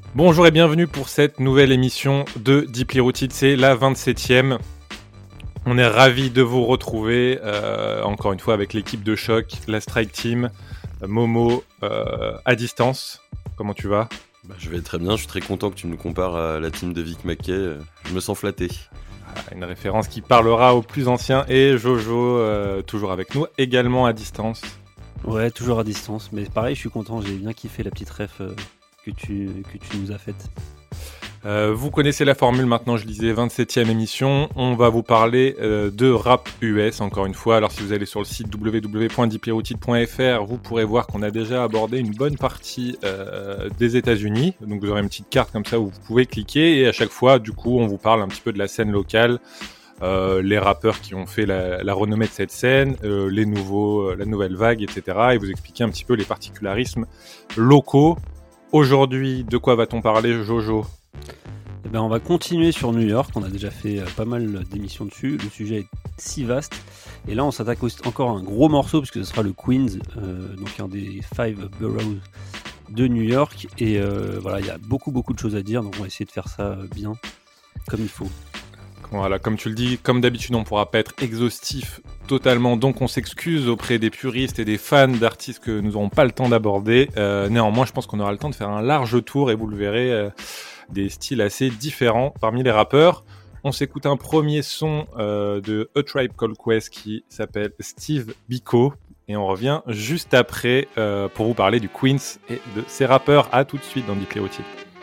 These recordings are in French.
Bonjour et bienvenue pour cette nouvelle émission de Deeply Rooted, c'est la 27e. On est ravis de vous retrouver, encore une fois avec l'équipe de choc, la Strike Team, Momo à distance. Comment tu vas ? Je vais très bien, je suis très content que tu me compares à la team de Vic Mackey, je me sens flatté. Une référence qui parlera aux plus anciens et Jojo toujours avec nous, également à distance. Ouais, toujours à distance, mais pareil, je suis content, j'ai bien kiffé la petite ref que tu nous as faite. Vous connaissez la formule maintenant, je disais 27e émission, on va vous parler de rap US encore une fois. Alors si vous allez sur le site www.deeplyRooted.fr, vous pourrez voir qu'on a déjà abordé une bonne partie des États-Unis. Donc vous aurez une petite carte comme ça où vous pouvez cliquer et à chaque fois du coup on vous parle un petit peu de la scène locale, les rappeurs qui ont fait la renommée de cette scène, la nouvelle vague, etc. Et vous expliquer un petit peu les particularismes locaux. Aujourd'hui, de quoi va-t-on parler, Jojo ? Eh ben, on va continuer sur New York, on a déjà fait pas mal d'émissions dessus, le sujet est si vaste, et là on s'attaque encore à un gros morceau, parce que ce sera le Queens, donc un des 5 boroughs de New York, et voilà, il y a beaucoup de choses à dire, donc on va essayer de faire ça bien, comme il faut. Voilà, comme tu le dis, comme d'habitude, on ne pourra pas être exhaustif totalement, donc on s'excuse auprès des puristes et des fans d'artistes que nous n'aurons pas le temps d'aborder. Néanmoins, je pense qu'on aura le temps de faire un large tour, et vous le verrez, des styles assez différents parmi les rappeurs. On s'écoute un premier son de A Tribe Called Quest qui s'appelle Steve Biko, et on revient juste après pour vous parler du Queens et de ses rappeurs. À tout de suite dans Deeply Rooted.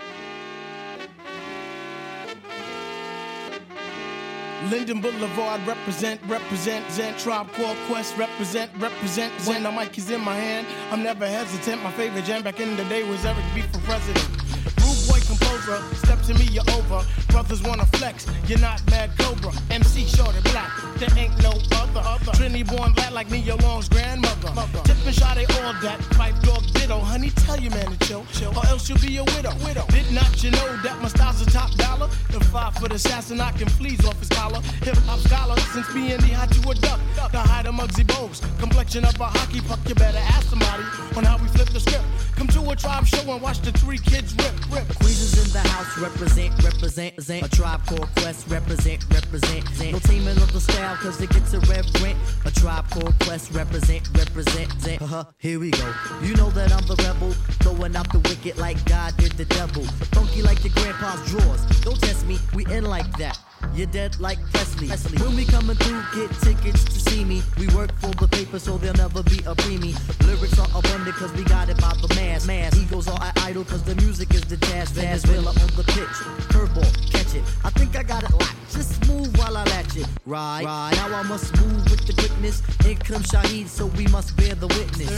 Linden Boulevard, represent, Tribe Called Quest, represent. When the mic is in my hand, I'm never hesitant. My favorite jam back in the day was Eric B for president. Rude boy composer, step to me, you're over. Brothers wanna flex, you're not Mad Cobra. MC short and black, there ain't no other. Trinity born black like Nia Long's grandmother. Tip and shot, they all that. Pipe dog ditto, honey, tell your man to chill. Or else you'll be a widow. Did not you know that my style's a top dollar? The 5-foot assassin knocking fleas off his collar. Hip hop scholar, since being the hot you a duck. The height of Muggsy Bogues, complexion of a hockey puck. You better ask somebody on how we flip the script. Come to a tribe show and watch the 3 kids rip. Queens is in the house, represent. A Tribe Called Quest, represent. No teaming of the style, cause it gets irreverent. A Tribe Called Quest, represent. Here we go. You know that I'm the rebel, throwing out the wicked like God did the devil. Funky like your grandpa's drawers. Don't test me, we in like that. You're dead like Presley. When we coming through, get tickets to see me. We work for the paper, so there'll never be a preemie. Lyrics are abundant, cause we got it by the mass. Egos are idle, cause the music is the jazz. Venezuela on the pitch, curveball, catch it. I think I got it locked, just move while I latch it. Right, now I must move with the quickness. Here comes Shaheed, so we must bear the witness.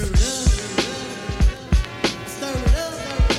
Stir it up.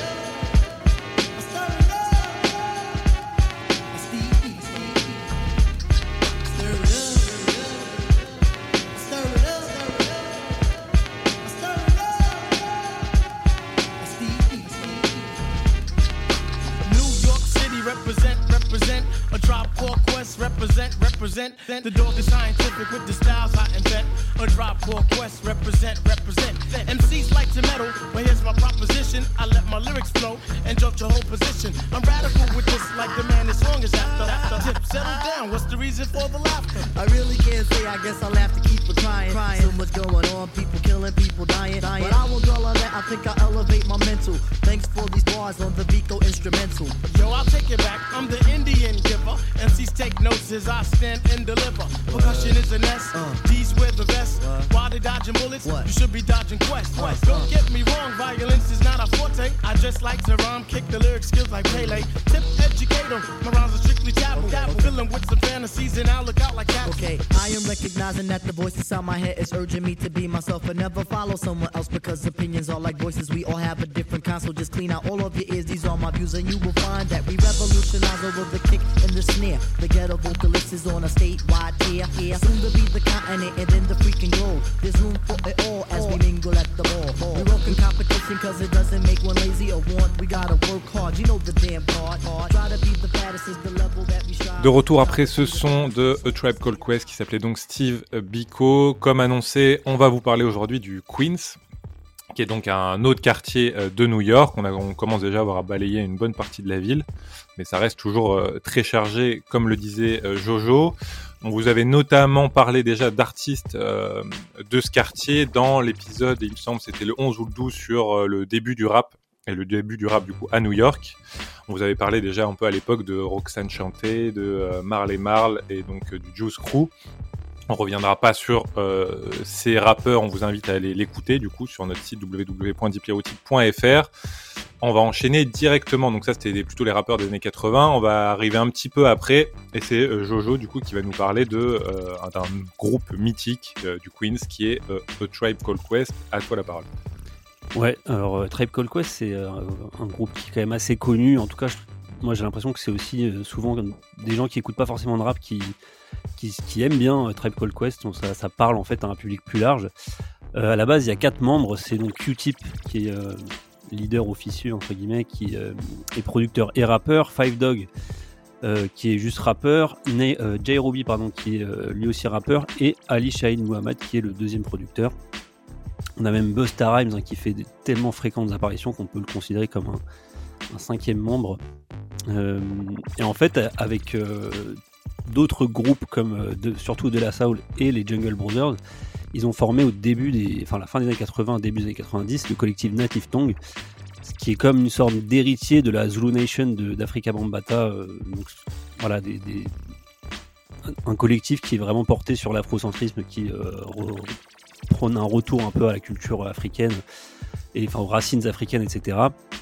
Represent. A Tribe Called Quest, represent. The dog is scientific with the styles I invent. A Tribe Called Quest, represent. MCs like to meddle, but here's my proposition. I let my lyrics flow and jump your whole position. I'm radical with this, like the man this song is after. Tip, settle down, what's the reason for the laughter? I really can't say, I guess I'll have to keep it crying. So much going on, people killing, people dying. But I won't dwell on that, I think I'll elevate my mental. Thanks for these bars on the Vico instrumental. Yo, I'll take it back, I'm the Indian giver. MCs take notes as I stand and deliver. Percussion is an S, D's wear the vest. While they dodging bullets, you should be dodging Quest. Don't get me wrong, violence is not a forte. I just like to rhyme, kick the lyric skills like Pele. Tip, educate them, my rhymes are strictly taboo. Filling with some fantasies and I'll look out like that. Okay, I am recognizing that the voice inside my head is urging me to be myself and never follow someone else, because opinions are like voices, we all have a different kind. So just clean out all of your ears, these are my views, and you will find that we revolutionize over the kick and the snare. The ghetto vocalist is on a statewide tear. Soon to be the continent and then the freaking globe. There's room for it all as we mingle at the ball. We work in competition cause it doesn't make one lazy or want. We gotta work hard, you know the damn part. Try to be the fattest is the level that we strive. De retour après ce son de A Tribe Called Quest qui s'appelait donc Steve Biko. Comme annoncé, on va vous parler aujourd'hui du Queens, qui est donc un autre quartier de New York. On commence déjà à avoir balayé une bonne partie de la ville, mais ça reste toujours très chargé, comme le disait Jojo. On vous avait notamment parlé déjà d'artistes de ce quartier dans l'épisode, il me semble, c'était le 11 ou le 12 sur le début du rap, et le début du rap du coup à New York. On vous avait parlé déjà un peu à l'époque de Roxanne Shante, de Marley Marl et donc du Juice Crew. On reviendra pas sur ces rappeurs, on vous invite à aller l'écouter du coup sur notre site www.deeperotic.fr. On va enchaîner directement, donc ça c'était plutôt les rappeurs des années 80, on va arriver un petit peu après, et c'est Jojo du coup qui va nous parler d'un groupe mythique du Queens qui est A Tribe Called Quest. À toi la parole. Ouais, alors Tribe Called Quest c'est un groupe qui est quand même assez connu, en tout cas moi j'ai l'impression que c'est aussi souvent des gens qui écoutent pas forcément de rap qui aiment bien Tribe Called Quest, donc ça parle en fait à un public plus large. À la base il y a 4 membres, c'est donc Q-Tip qui est leader officieux entre guillemets, qui est producteur et rappeur, Five Dog qui est juste rappeur, Jay Robbie qui est lui aussi rappeur, et Ali Shahin Muhammad qui est le deuxième producteur. On a même Busta Rhymes qui fait tellement fréquentes apparitions qu'on peut le considérer comme un 5e membre. Et en fait avec d'autres groupes comme surtout De La Soul et les Jungle Brothers, ils ont formé au début la fin des années 80, début des années 90, le collectif Native Tongue, qui est comme une sorte d'héritier de la Zulu Nation d'Afrika Bambaataa. Donc, voilà, un collectif qui est vraiment porté sur l'afrocentrisme, qui prône un retour un peu à la culture africaine, et enfin aux racines africaines, etc.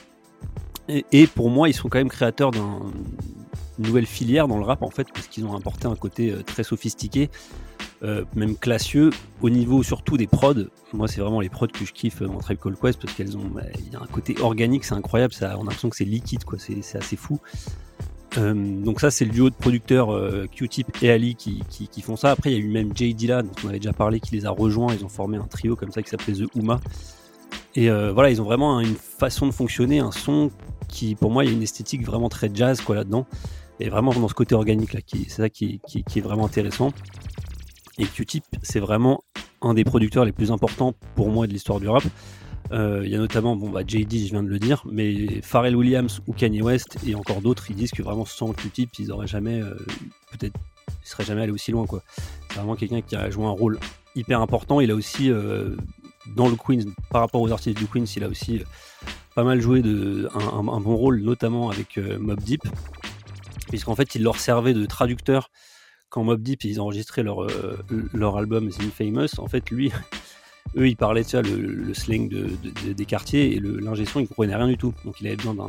Et pour moi, ils sont quand même créateurs d'une nouvelle filière dans le rap en fait, parce qu'ils ont apporté un côté très sophistiqué, même classieux, au niveau surtout des prods. Moi c'est vraiment les prods que je kiffe dans Tribe Called Quest, parce qu'elles ont, il y a un côté organique, c'est incroyable, on a l'impression que c'est liquide quoi, c'est assez fou. Donc ça c'est le duo de producteurs Q-Tip et Ali qui font ça. Après il y a eu même Jay Dilla dont on avait déjà parlé, qui les a rejoints, ils ont formé un trio comme ça qui s'appelait The Ooma. Et voilà, ils ont vraiment une façon de fonctionner, un son qui, pour moi, il y a une esthétique vraiment très jazz quoi là-dedans, et vraiment dans ce côté organique là, c'est ça qui est vraiment intéressant. Et Q-Tip, c'est vraiment un des producteurs les plus importants pour moi de l'histoire du rap. Il y a notamment, Jay-Z, je viens de le dire, mais Pharrell Williams ou Kanye West et encore d'autres, ils disent que vraiment sans Q-Tip, ils auraient jamais, ils seraient jamais allés aussi loin quoi. C'est vraiment quelqu'un qui a joué un rôle hyper important. Il a aussi dans le Queens, par rapport aux artistes du Queens, il a aussi pas mal joué un bon rôle, notamment avec Mobb Deep, puisqu'en fait il leur servait de traducteur quand Mobb Deep ils enregistraient leur album The Infamous. En fait lui, eux ils parlaient le slang des quartiers, et l'ingé son il comprenait rien du tout, donc il avait besoin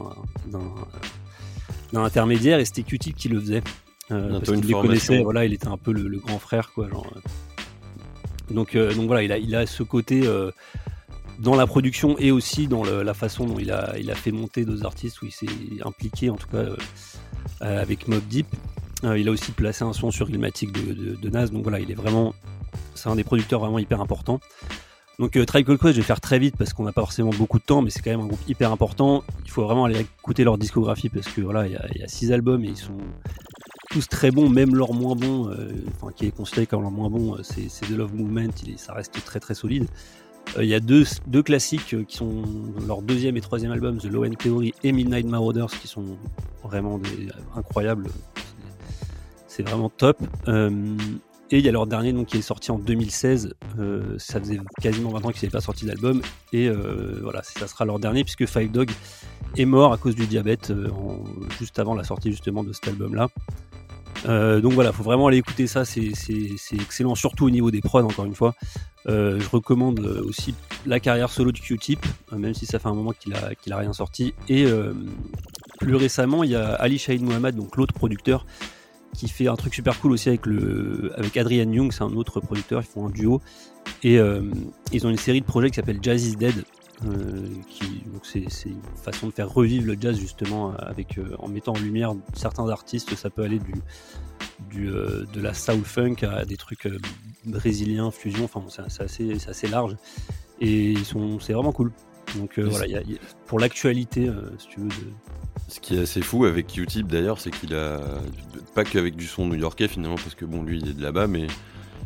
d'un intermédiaire, et c'était Q-Tip qui le faisait, parce qu'il les connaissait, voilà, il était un peu le grand frère quoi, genre. Donc voilà, il a ce côté dans la production et aussi dans la façon dont il a fait monter d'autres artistes, où il s'est impliqué en tout cas avec Mobb Deep. Il a aussi placé un son sur Illmatic de Nas, donc voilà, c'est un des producteurs vraiment hyper importants. Donc Tribe Called Quest, je vais faire très vite parce qu'on n'a pas forcément beaucoup de temps, mais c'est quand même un groupe hyper important. Il faut vraiment aller écouter leur discographie, parce que voilà, il y a 6 albums et ils sont tous très bons, même leur moins bon, qui est considéré comme leur moins bon, c'est The Love Movement, ça reste très très solide. Il y a deux classiques qui sont leur 2e et 3e album, The Low End Theory et Midnight Marauders, qui sont vraiment incroyables. C'est vraiment top. Et il y a leur dernier donc, qui est sorti en 2016. Ça faisait quasiment 20 ans qu'ils n'avaient pas sorti d'album. Et voilà, ça sera leur dernier, puisque Five Dog est mort à cause du diabète juste avant la sortie justement de cet album-là. Donc voilà, faut vraiment aller écouter ça, c'est excellent, surtout au niveau des prods, encore une fois. Je recommande aussi la carrière solo de Q-Tip, même si ça fait un moment qu'il a rien sorti. Et plus récemment, il y a Ali Shahin Muhammad, donc l'autre producteur, qui fait un truc super cool aussi avec Adrian Young, c'est un autre producteur, ils font un duo. Et ils ont une série de projets qui s'appelle Jazz is Dead. Donc c'est une façon de faire revivre le jazz justement en mettant en lumière certains artistes. Ça peut aller de la soul funk à des trucs brésiliens, fusion, enfin c'est assez large, et c'est vraiment cool. Donc voilà, pour l'actualité, si tu veux. Ce qui est assez fou avec Q-Tip d'ailleurs, c'est qu'il a pas qu'avec du son new-yorkais finalement, parce que bon, lui il est de là-bas, mais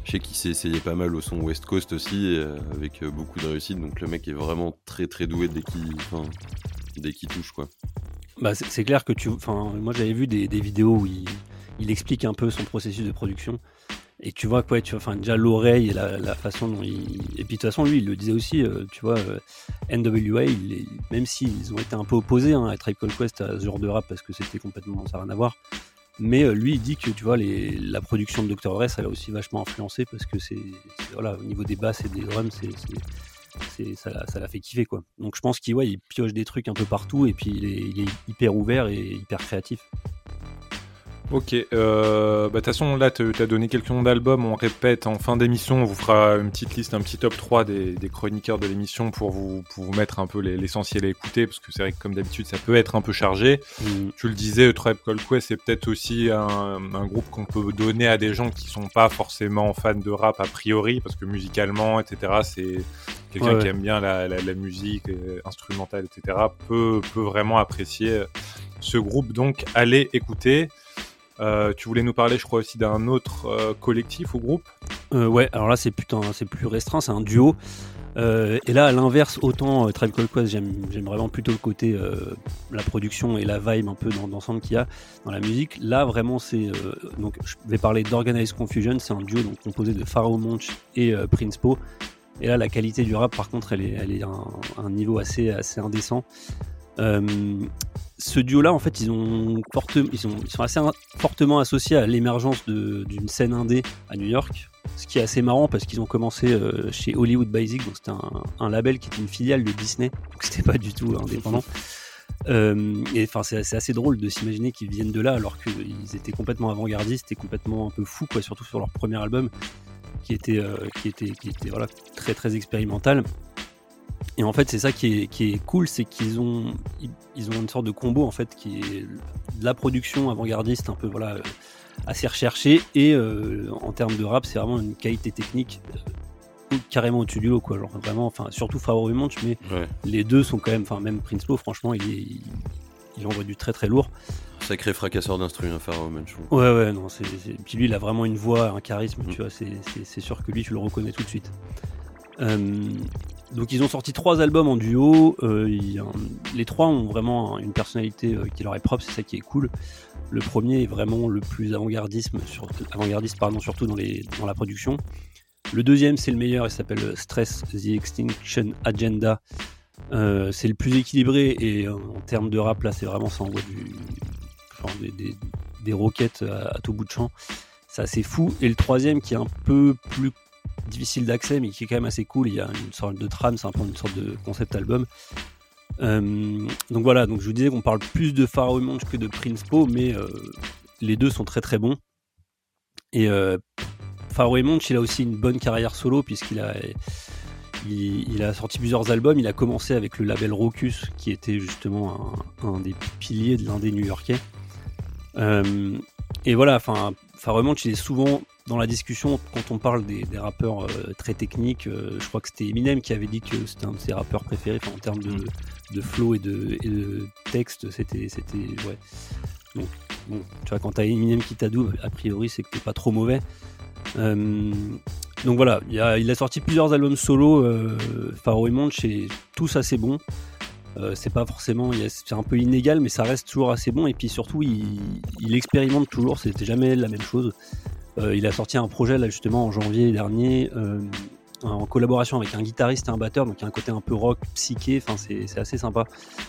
Je sais qu'il s'est essayé pas mal au son West Coast aussi, avec beaucoup de réussite. Donc le mec est vraiment très très doué dès qu'il touche, quoi. Bah, c'est clair que moi j'avais vu des vidéos où il explique un peu son processus de production. Et tu vois quoi, déjà l'oreille et la façon dont il. Et puis de toute façon, lui, il le disait aussi, NWA, même s'ils ont été un peu opposés à Tribe Called Quest, à ce genre de rap, parce que c'était complètement, ça n'a rien à voir. Mais lui, il dit que tu vois, la production de Dr. Horace, elle a aussi vachement influencé, parce que voilà, au niveau des basses et des drums, ça l'a fait kiffer, quoi. Donc je pense qu'il pioche des trucs un peu partout, et puis il est hyper ouvert et hyper créatif. Ok, de toute façon là t'as donné quelques noms d'albums, on répète en fin d'émission, on vous fera une petite liste, un petit top 3 des chroniqueurs de l'émission pour vous mettre un peu l'essentiel à écouter, parce que c'est vrai que comme d'habitude ça peut être un peu chargé. Tu le disais, Tribe Called Quest c'est peut-être aussi un groupe qu'on peut donner à des gens qui sont pas forcément fans de rap a priori, parce que musicalement, etc., c'est quelqu'un qui aime bien la musique instrumentale, etc., peut vraiment apprécier ce groupe, donc allez écouter. Tu voulais nous parler, je crois, aussi d'un autre collectif ou groupe. Ouais, alors là c'est plus restreint, c'est un duo. Et là, à l'inverse, autant Tribe Called Quest, j'aime vraiment plutôt le côté la production et la vibe un peu d'ensemble qu'il y a dans la musique. Là, vraiment, donc je vais parler d'Organized Confusion. C'est un duo donc composé de Pharoahe Monch et Prince Po. Et là, la qualité du rap, par contre, elle est à un niveau assez indécent. Ce duo-là, en fait, ils sont assez fortement associés à l'émergence d'une scène indé à New York, ce qui est assez marrant parce qu'ils ont commencé chez Hollywood Basic, donc c'était un label qui était une filiale de Disney, donc c'était pas du tout indépendant. Et enfin, c'est assez drôle de s'imaginer qu'ils viennent de là alors qu'ils étaient complètement avant-gardistes et complètement un peu fous, quoi, surtout sur leur premier album qui était voilà, très très expérimental. Et en fait, c'est ça qui est cool, c'est qu'ils ont une sorte de combo en fait qui est de la production avant-gardiste un peu voilà assez recherchée et en termes de rap, c'est vraiment une qualité technique carrément au-dessus du lot, quoi. Genre vraiment, enfin surtout Pharoahe Monch, mais les deux sont quand même, enfin même Prince Po, franchement, il envoie du très très lourd. Sacré fracasseur d'instru, Pharoahe Monch. Ouais, non, puis lui, il a vraiment une voix, un charisme, tu vois, c'est sûr que lui, tu le reconnais tout de suite. Donc ils ont sorti 3 albums en duo, les 3 ont vraiment une personnalité qui leur est propre, c'est ça qui est cool. Le premier est vraiment le plus avant-gardiste surtout dans la production. Le deuxième c'est le meilleur, il s'appelle Stress The Extinction Agenda. C'est le plus équilibré et en termes de rap là c'est vraiment, ça envoie des roquettes à tout bout de champ, c'est assez fou. Et le troisième qui est un peu plus difficile d'accès mais qui est quand même assez cool, il y a une sorte de trame, c'est un peu une sorte de concept album. Donc voilà, donc je vous disais qu'on parle plus de Pharoahe Monch que de Prince Po, mais les deux sont très très bons. Et Pharoahe Monch, il a aussi une bonne carrière solo puisqu'il a sorti plusieurs albums. Il a commencé avec le label Raucus qui était justement un des piliers de l'indé new-yorkais. Et voilà, enfin Pharoahe Monch, il est souvent dans la discussion quand on parle des rappeurs très techniques. Je crois que c'était Eminem qui avait dit que c'était un de ses rappeurs préférés, en termes de flow et de texte, c'était ouais. Donc bon, tu vois, quand t'as Eminem qui t'adoube, a priori c'est que t'es pas trop mauvais. Donc voilà, il a sorti plusieurs albums solo, Pharoahe Monch, et tous assez bons. C'est pas forcément, c'est un peu inégal, mais ça reste toujours assez bon. Et puis surtout, il expérimente toujours, c'était jamais la même chose. Il a sorti un projet là justement en janvier dernier, en collaboration avec un guitariste et un batteur, donc il y a un côté un peu rock, psyché, enfin c'est assez sympa.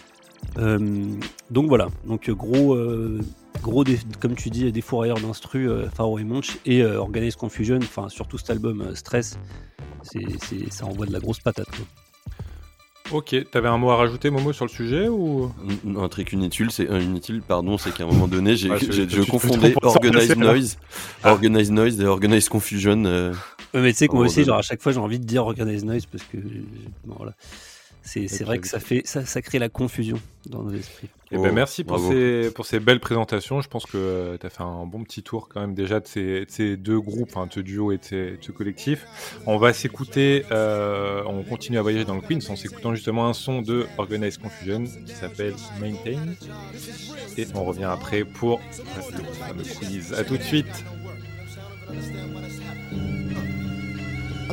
Donc voilà, donc gros comme tu dis, des fourrailleurs d'instru, Pharoahe Monch et Organized Confusion, enfin surtout cet album Stress, ça envoie de la grosse patate, quoi. Ok, t'avais un mot à rajouter, Momo, sur le sujet ou un truc inutile, c'est qu'à un moment donné, je confondais Organized Noise et Organized Confusion. Mais tu sais que moi aussi, genre à chaque fois, j'ai envie de dire Organized Noise parce que bon, voilà. C'est vrai que ça crée la confusion dans nos esprits. Et ben merci pour ces belles présentations. Je pense que tu as fait un bon petit tour quand même déjà de ces deux groupes, de ce duo et de ce collectif. On va s'écouter, on continue à voyager dans le Queens en s'écoutant justement un son de Organized Confusion qui s'appelle Maintain. Et on revient après pour le fameux quiz. À tout de suite.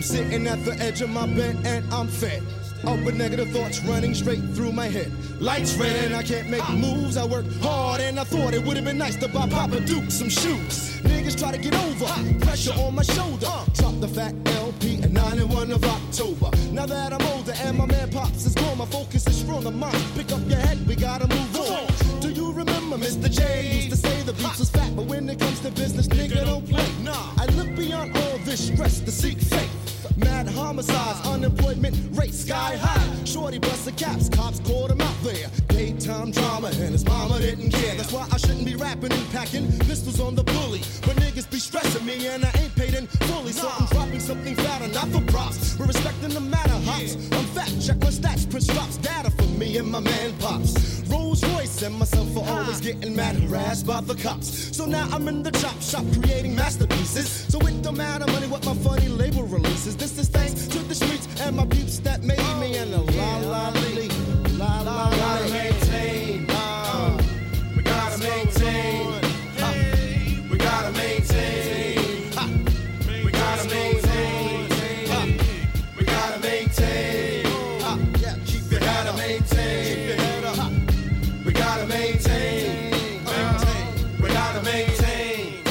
I'm sitting at the edge of my bed and I'm fed up with negative thoughts running straight through my head. Lights red and I can't make moves. I work hard and I thought it would have been nice to buy Papa Duke some shoes. Niggas try to get over, pressure on my shoulder. Drop the fat LP at 9 and 1 of October. Now that I'm older and my man Pops is gone, my focus is strong of mine. Pick up your head, we gotta move on. Do you remember Mr. J used to say the beats was fat, but when it comes to business, nigga don't play. I look beyond all this stress to seek faith. Mad homicides, unemployment rate sky high. Shorty busted caps, cops caught him out there. Daytime drama and his mama didn't care. That's why I shouldn't be rapping and packing pistols on the bully. But niggas be stressing me and I ain't paid in fully. So I'm dropping something fatter, not for props. We're respecting the matter, hops. I'm fat, check my stats. Prince drops data for me and my man Pops. Rolls Royce and myself for always getting mad harassed by the cops. So now I'm in the chop shop creating masterpieces. So it don't matter money what my funny label releases. This is thanks to the streets and my peeps that made me and a la-la-lee. La-la-la. We gotta maintain. We gotta maintain. We gotta maintain. We gotta maintain. We gotta maintain. We gotta maintain. We gotta maintain. We gotta maintain.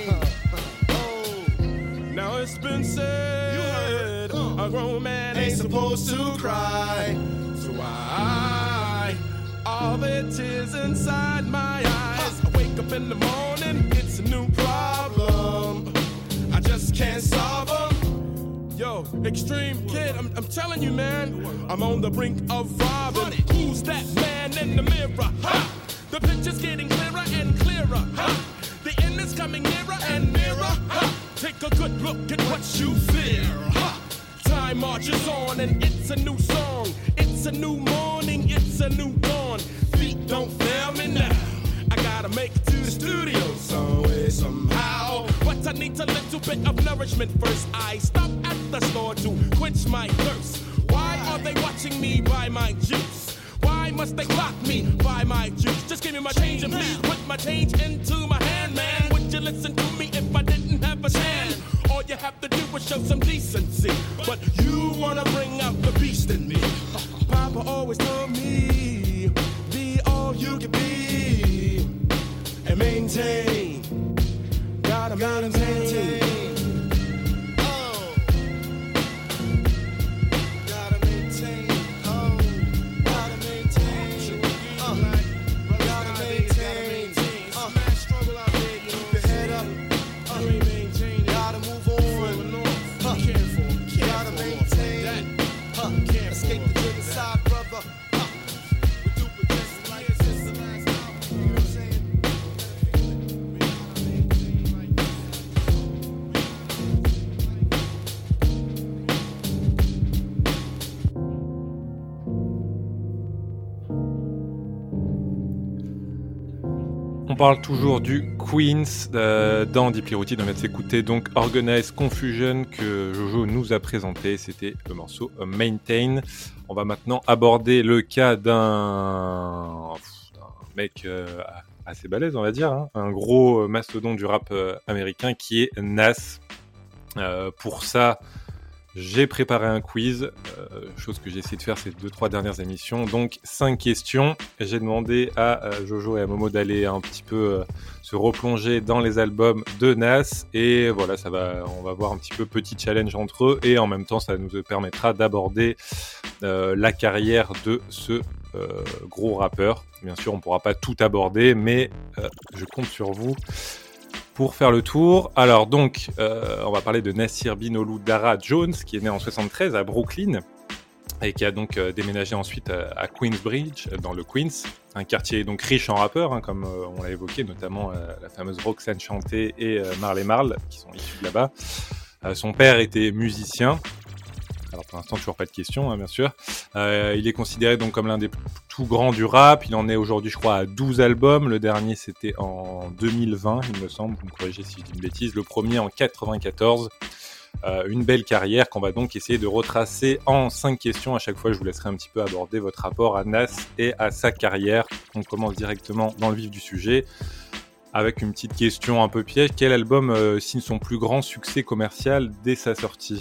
Now it's been said, a grown man ain't supposed to cry. So why all the tears inside my eyes? I wake up in the morning, it's a new problem. I just can't solve them. Yo, Extreme Kid, I'm telling you, man, I'm on the brink of robbing. Who's that man in the mirror? Ha! The picture's getting clearer and clearer. Ha! The end is coming nearer and nearer. Ha! Take a good look at what you fear. Ha! Time marches on and it's a new song. It's a new morning, it's a new dawn. Feet don't fail me now. I gotta make it to the studio some way, somehow. But I need a little bit of nourishment first. I stop at the store to quench my thirst. Why are they watching me buy my juice? Why must they clock me buy my juice? Just give me my change and please put my change into my hand, man. Would you listen to me if I didn't have a stand? All you have to do is show some decency. But you wanna bring out the beast in me. Papa always told me, be all you can be. And maintain, gotta maintain. On parle toujours du Queens dans Deeply Rooted. On vient de s'écouter donc Organized Confusion que Jojo nous a présenté. C'était le morceau Maintain. On va maintenant aborder le cas d'un mec assez balèze, on va dire, hein. Un gros mastodonte du rap américain qui est Nas. Pour ça, j'ai préparé un quiz, chose que j'ai essayé de faire ces 2-3 dernières émissions. Donc 5 questions. J'ai demandé à Jojo et à Momo d'aller un petit peu se replonger dans les albums de Nas. Et voilà, on va voir un petit peu petit challenge entre eux. Et en même temps, ça nous permettra d'aborder la carrière de ce gros rappeur. Bien sûr, on ne pourra pas tout aborder, mais je compte sur vous pour faire le tour. Alors donc, on va parler de Nasir Bin Oloudara Jones, qui est né en 73 à Brooklyn et qui a donc déménagé ensuite à Queensbridge, dans le Queens, un quartier donc riche en rappeurs, hein, comme on l'a évoqué, notamment la fameuse Roxanne Shante et Marley Marl, qui sont issus de là-bas. Son père était musicien. Alors pour l'instant, toujours pas de questions, hein, bien sûr. Il est considéré donc comme l'un des tout grands du rap. Il en est aujourd'hui, je crois, à 12 albums. Le dernier, c'était en 2020, il me semble. Vous me corrigez si je dis une bêtise. Le premier en 94. Une belle carrière qu'on va donc essayer de retracer en 5 questions. À chaque fois, je vous laisserai un petit peu aborder votre rapport à Nas et à sa carrière. On commence directement dans le vif du sujet avec une petite question un peu piège. Quel album signe son plus grand succès commercial dès sa sortie ?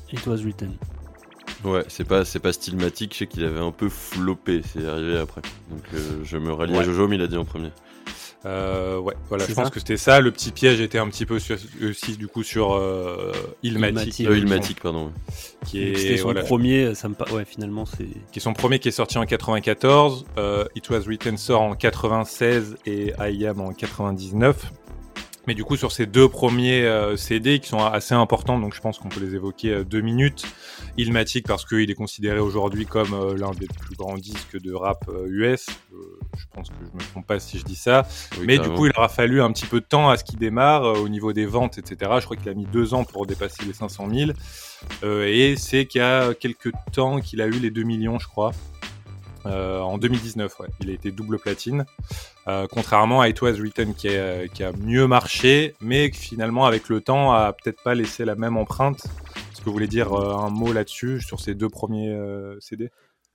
It Was Written. Ouais, c'est pas Stillmatic, je sais qu'il avait un peu floppé, c'est arrivé après. Donc je me rallie à Jojo, mais il a dit en premier. Ouais, voilà, C'est je pense ça. que c'était ça. Le petit piège était un petit peu aussi du coup sur Illmatic, Illmatic, pardon. Ouais. qui C'était est son voilà, premier, ouais, finalement, c'est. qui est son premier, qui est sorti en 94. It Was Written sort en 96 et I Am en 99. Mais du coup, sur ces deux premiers CD qui sont assez importants, donc je pense qu'on peut les évoquer 2 minutes. Illmatic parce qu'il est considéré aujourd'hui comme l'un des plus grands disques de rap US. Je pense que je me trompe pas si je dis ça. Oui, Mais carrément. du coup, il aura fallu un petit peu de temps à ce qu'il démarre au niveau des ventes, etc. Je crois qu'il a mis 2 ans pour dépasser les 500 000. Et c'est qu'il y a quelques temps qu'il a eu les 2 millions, je crois. En 2019, ouais. Il a été double platine. Contrairement à It Was Written qui a mieux marché, mais qui finalement, avec le temps, a peut-être pas laissé la même empreinte. Est-ce que vous voulez dire un mot là-dessus, sur ces 2 premiers CD ?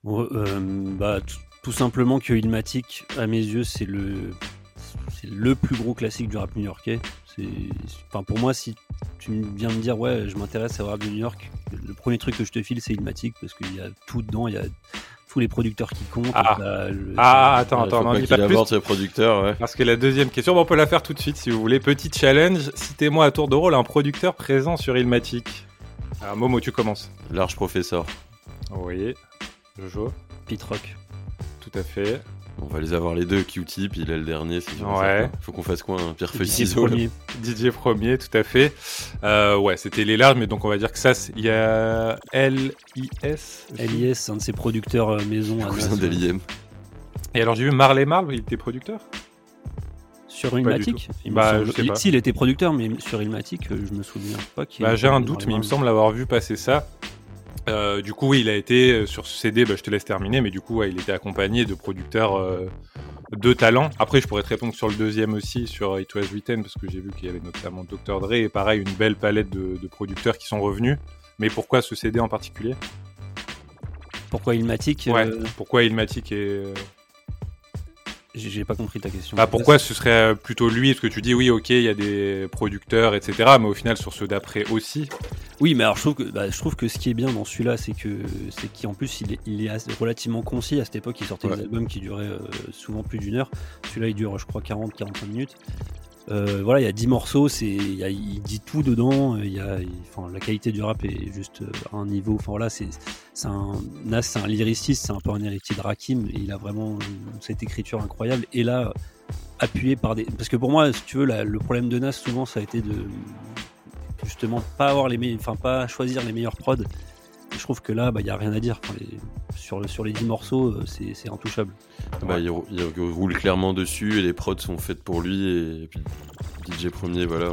Tout simplement que Illmatic, à mes yeux, c'est le plus gros classique du rap new-yorkais. Enfin, pour moi, si tu viens me dire ouais, je m'intéresse au rap de New York, le premier truc que je te file, c'est Illmatic parce qu'il y a tout dedans, il y a tous les producteurs qui comptent. Attends, Faut n'en pas dis qu'il pas plus. aborde ses producteurs, ouais. Parce que la deuxième question, on peut la faire tout de suite si vous voulez. Petit challenge, citez-moi à tour de rôle un producteur présent sur Illmatic. Alors, Momo, tu commences. Large Professor. Oui. Jojo. Pete Rock. Tout à fait. On va les avoir les deux, Q-Tip, il est le dernier. C'est Ouais. Faut qu'on fasse quoi, un pierre feuille Didier ciseaux là. Premier. Didier Premier, tout à fait. Ouais, c'était les larges, mais donc on va dire que ça, il y a LIS. LIS, c'est un de ses producteurs maison. à Cousin Nas, d'Eliem. Et alors j'ai vu Marley Marl, il était producteur. Sur Pas du Illmatic tout. il me Bah, semble- je sais pas. Si, il était producteur, mais sur Illmatic, je me souviens pas qu'il. Bah, j'ai un doute, mais il me semble avoir vu passer ça. Du coup, oui, il a été sur ce CD, je te laisse terminer, mais du coup, ouais, il était accompagné de producteurs de talent. Après, je pourrais te répondre sur le deuxième aussi, sur It Was Written, parce que j'ai vu qu'il y avait notamment Dr. Dre, et pareil, une belle palette de producteurs qui sont revenus. Mais pourquoi ce CD en particulier ? Pourquoi Illmatic Ouais, pourquoi Illmatic et... J'ai pas compris ta question. pourquoi ce serait plutôt lui ? Parce que tu dis, oui, ok, il y a des producteurs, etc., mais au final, sur ceux d'après aussi. Oui, mais alors je trouve que ce qui est bien dans celui-là, c'est qu'en plus il est relativement concis. À cette époque, il sortait des albums qui duraient souvent plus d'1 heure. Celui-là, il dure, je crois, 40-45 minutes. Voilà, il y a 10 morceaux, il dit tout dedans. La qualité du rap est juste à un niveau. Enfin voilà, Nas, c'est un lyriciste, c'est un peu un héritier de Rakim, et il a vraiment cette écriture incroyable. Et là, appuyé par des. Parce que pour moi, si tu veux, le problème de Nas souvent, ça a été de justement pas choisir les meilleurs prods. Et je trouve que là, y a rien à dire. Sur les 10 morceaux, c'est intouchable. Il roule clairement dessus et les prods sont faites pour lui. Et puis DJ Premier, voilà,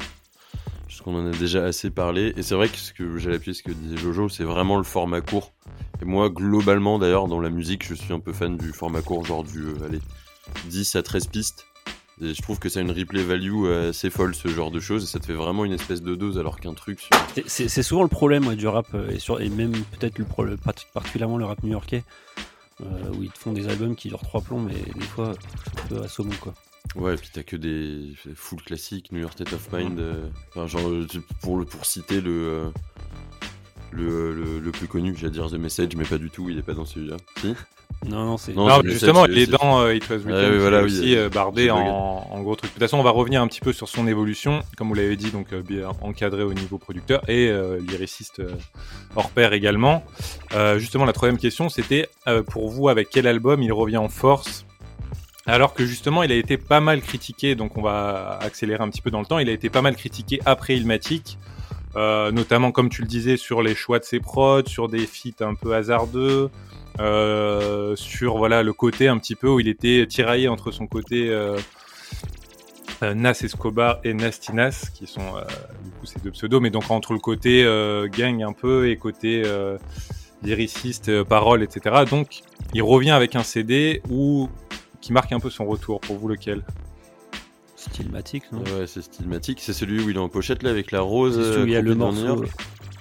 je qu'on en a déjà assez parlé. Et c'est vrai que ce que j'allais appuyer, ce que disait Jojo, c'est vraiment le format court. Et moi, globalement, d'ailleurs, dans la musique, je suis un peu fan du format court, genre du 10 à 13 pistes. Et je trouve que ça a une replay value assez folle, ce genre de choses, et ça te fait vraiment une espèce de dose, alors qu'un truc... C'est souvent le problème du rap, et même peut-être particulièrement le rap new-yorkais, où ils te font des albums qui durent 3 plombs, mais des fois, c'est un peu assommant, quoi. Ouais, et puis t'as que des full classiques, New York State of Mind, pour citer le plus connu, j'allais dire The Message, mais pas du tout, il est pas dans celui-là. Si ? Non, c'est... Non, mais justement, c'est- il est c'est- dans It Was Written, oui, voilà, qui est oui, aussi bardé j'ai en gros truc. De toute façon, on va revenir un petit peu sur son évolution, comme vous l'avez dit, donc bien encadré au niveau producteur et lyriciste hors pair également. Justement, la troisième question, c'était pour vous, avec quel album il revient en force ? Alors que justement, il a été pas mal critiqué, donc on va accélérer un petit peu dans le temps, il a été pas mal critiqué après Illmatic, notamment, comme tu le disais, sur les choix de ses prods, sur des feats un peu hasardeux, sur voilà le côté un petit peu où il était tiraillé entre son côté Nas Escobar et Nasty Nas, qui sont du coup ces deux pseudos, mais donc entre le côté gang un peu et côté lyriciste, paroles, etc. Donc il revient avec un CD qui marque un peu son retour. Pour vous, lequel ? Stillmatic, non ? Ouais, c'est Stillmatic, c'est celui où il est en pochette là avec la rose. C'est celui où il y a le complètement New morceau. York.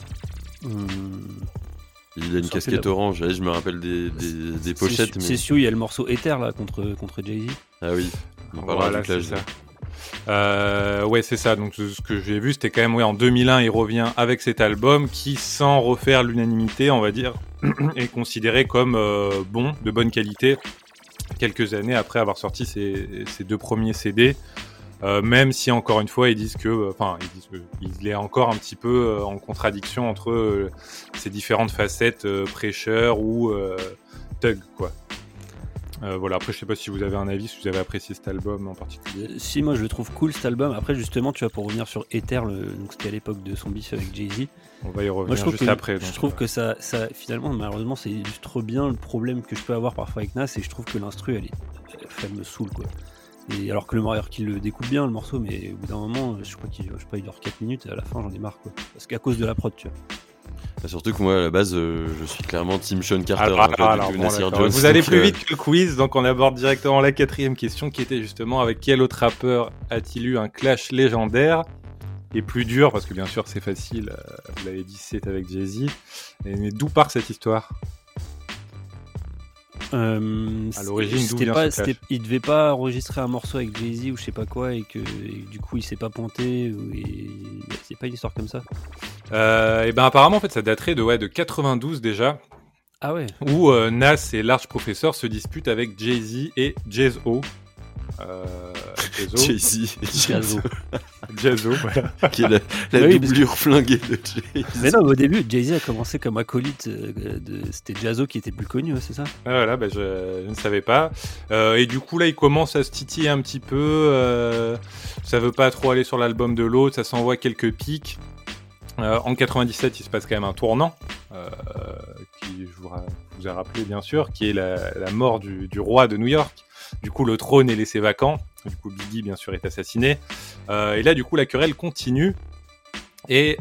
Il a une casquette orange, je me rappelle des pochettes. C'est celui où il y a le morceau Ether là contre Jay-Z. Ah oui, on parlera Voilà, du clash. c'est ça. Ouais, c'est ça. Donc ce que j'ai vu, c'était quand même en 2001, il revient avec cet album qui, sans refaire l'unanimité, on va dire, est considéré comme de bonne qualité. Quelques années après avoir sorti ses 2 premiers CD, même si encore une fois ils disent qu'il est encore un petit peu en contradiction entre ces différentes facettes prêcheur ou thug, quoi. Voilà, après je sais pas si vous avez un avis, si vous avez apprécié cet album en particulier. Si, moi je le trouve cool cet album. Après justement, tu vois, pour revenir sur Ether, donc c'était à l'époque de son beef avec Jay-Z. On va y revenir juste après. Je trouve que ça finalement, malheureusement, ça illustre bien le problème que je peux avoir parfois avec Nas, et je trouve que l'instru, elle me saoule, quoi. Et alors que qu'il le découpe bien le morceau, mais au bout d'un moment, je crois il dure 4 minutes, et à la fin j'en ai marre, quoi. Parce qu'à cause de la prod, tu vois. Surtout que moi, à la base, je suis clairement Team Sean Carter. Jones. Vous allez plus vite que le quiz, donc on aborde directement la 4e question, qui était justement avec quel autre rappeur a-t-il eu un clash légendaire et plus dur, parce que bien sûr c'est facile, vous l'avez dit, c'est avec Jay-Z. Mais d'où part cette histoire ? À l'origine, d'où vient ce clash ? Il devait pas enregistrer un morceau avec Jay-Z ou je sais pas quoi, et du coup il s'est pas pointé, et c'est pas une histoire comme ça. Et ben apparemment en fait ça daterait de 92 déjà. Ah ouais. Où Nas et Large Professor se disputent avec Jay-Z et Jaz-O. Jay-Z et Jaz-O, voilà. Qui est la doublure flinguée de Jay-Z. Mais non, au début, Jay-Z a commencé comme acolyte c'était Jaz-O qui était plus connu, c'est ça ? Voilà, je ne savais pas. Et du coup, là, il commence à se titiller un petit peu. Ça veut pas trop aller sur l'album de l'autre, ça s'envoie quelques pics. En 97, il se passe quand même un tournant, qui je vous ai rappelé bien sûr, qui est la mort du roi de New York. Du coup, le trône est laissé vacant. Du coup, Biggie, bien sûr, est assassiné. Et là, du coup, la querelle continue. Et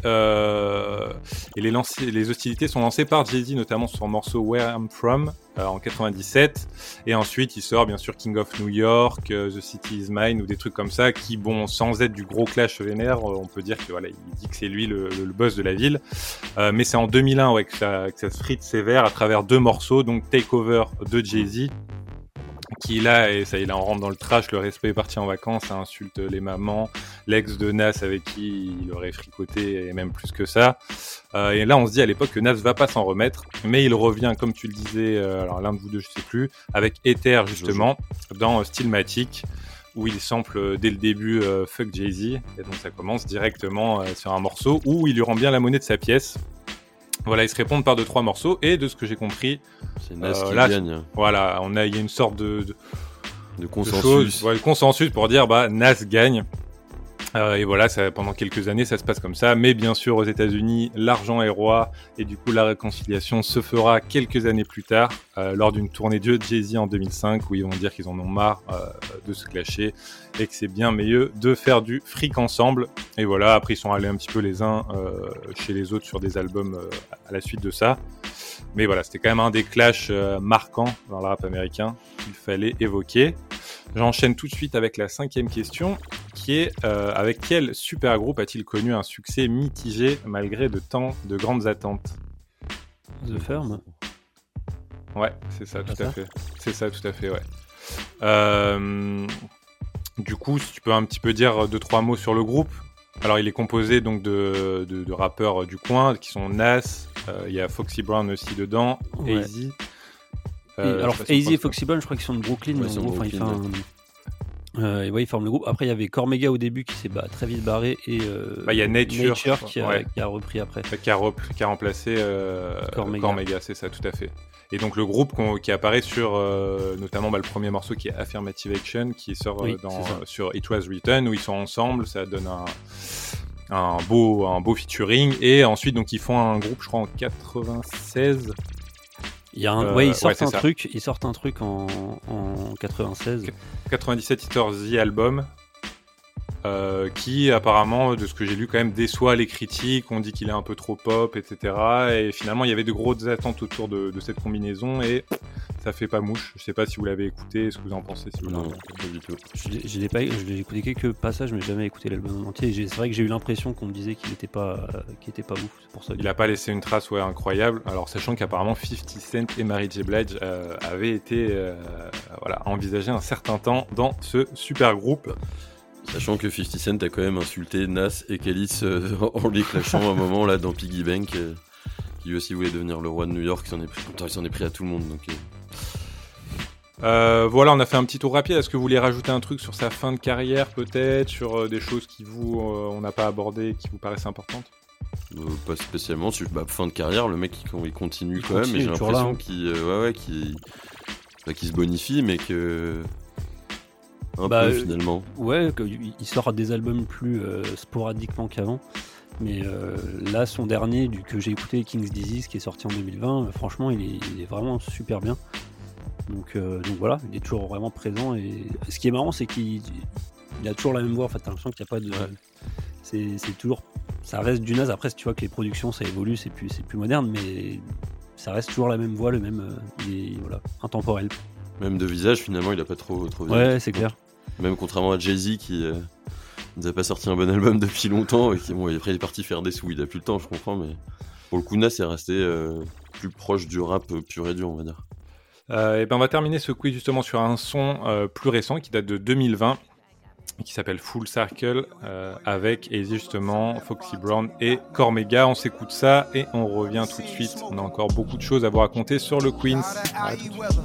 les hostilités sont lancées par Jay-Z, notamment sur son morceau Where I'm From en 97. Et ensuite, il sort bien sûr King of New York, The City Is Mine ou des trucs comme ça qui, bon, sans être du gros clash vénère, on peut dire que voilà, il dit que c'est lui le boss de la ville. Mais c'est en 2001 que ça se frite sévère à travers 2 morceaux, donc Takeover de Jay-Z, qui là, et ça, il en rentre dans le trash, le respect est parti en vacances, ça insulte les mamans, l'ex de Nas avec qui il aurait fricoté, et même plus que ça. Et là, on se dit à l'époque que Nas va pas s'en remettre, mais il revient, comme tu le disais, alors l'un de vous deux, je sais plus, avec Ether, justement, dans Stillmatic, où il sample dès le début Fuck Jay-Z, et donc ça commence directement sur un morceau où il lui rend bien la monnaie de sa pièce. Voilà, ils se répondent par 2-3 morceaux, et de ce que j'ai compris, c'est Nas qui gagne. Voilà, il y a une sorte de consensus. Le consensus pour dire Nas gagne. Et voilà, pendant quelques années, ça se passe comme ça. Mais bien sûr, aux États-Unis, l'argent est roi, et du coup, la réconciliation se fera quelques années plus tard, lors d'une tournée de Jay-Z en 2005, où ils vont dire qu'ils en ont marre de se clasher et que c'est bien mieux de faire du fric ensemble. Et voilà, après, ils sont allés un petit peu les uns chez les autres sur des albums à la suite de ça. Mais voilà, c'était quand même un des clashs marquants dans le rap américain qu'il fallait évoquer. J'enchaîne tout de suite avec la 5e question, qui est avec quel super groupe a-t-il connu un succès mitigé malgré de grandes attentes ? The Firm ? Ouais, c'est ça, tout à fait. C'est ça, tout à fait, ouais. Du coup, si tu peux un petit peu dire 2-3 mots sur le groupe. Alors, il est composé donc de rappeurs du coin, qui sont Nas, il y a Foxy Brown aussi dedans, ouais. AZ. Alors, AZ et Foxy Brown, je crois qu'ils sont de Brooklyn, mais en gros, ils forment le groupe. Après, il y avait Cormega au début qui s'est très vite barré, et il y a Nature qui a repris après. Qui a remplacé Cormega, c'est ça, tout à fait. Et donc le groupe qui apparaît sur notamment le premier morceau qui est Affirmative Action, qui sort sur It Was Written, où ils sont ensemble, ça donne un beau featuring, et ensuite donc ils font un groupe, je crois, en 96. Ils sortent un truc en 96. 97, ils sortent The Album, qui apparemment, de ce que j'ai lu, quand même déçoit les critiques. On dit qu'il est un peu trop pop, etc. Et finalement, il y avait de grosses attentes autour de cette combinaison, et ça fait pas mouche. Je sais pas si vous l'avez écouté, ce que vous en pensez. Si vous non, pas du tout. Je l'ai écouté quelques passages, mais jamais écouté l'album entier. C'est vrai que j'ai eu l'impression qu'on me disait qu'il était pas ouf. C'est pour ça. Il a pas laissé une trace, incroyable. Alors, sachant qu'apparemment 50 Cent et Mary J. Blige avaient été envisagés un certain temps dans ce super groupe. Sachant que 50 Cent a quand même insulté Nas et Kelis en les clashant à un moment là dans Piggy Bank, qui lui aussi voulait devenir le roi de New York. Il s'en est pris à tout le monde. Donc, voilà, on a fait un petit tour rapide. Est-ce que vous voulez rajouter un truc sur sa fin de carrière, peut-être, sur des choses qui on n'a pas abordées, qui vous paraissent importantes? Pas spécialement. Fin de carrière, le mec il continue quand même, mais j'ai l'impression qu'il se bonifie, mais que peu finalement. Ouais, il sort des albums plus sporadiquement qu'avant. Mais là, son dernier que j'ai écouté, King's Disease, qui est sorti en 2020, franchement, il est vraiment super bien. Donc voilà, il est toujours vraiment présent. Et ce qui est marrant, c'est qu'il a toujours la même voix. En fait, t'as l'impression qu'il n'y a pas de. Ouais. C'est toujours. Ça reste du Nas. Après, tu vois que les productions, ça évolue, c'est plus moderne, mais ça reste toujours la même voix, le même. Il est intemporel. Même de visage, finalement, il a pas trop ouais, c'est clair. Même contrairement à Jay-Z qui n'a pas sorti un bon album depuis longtemps et qui après il est parti faire des sous. Il a plus le temps, je comprends, mais pour le coup, Nas est resté plus proche du rap pur et dur, on va dire. Et on va terminer ce quiz justement sur un son plus récent qui date de 2020 qui s'appelle Full Circle avec justement Foxy Brown et Cormega. On s'écoute ça et on revient tout de suite. On a encore beaucoup de choses à vous raconter sur le Queens. À tout de suite.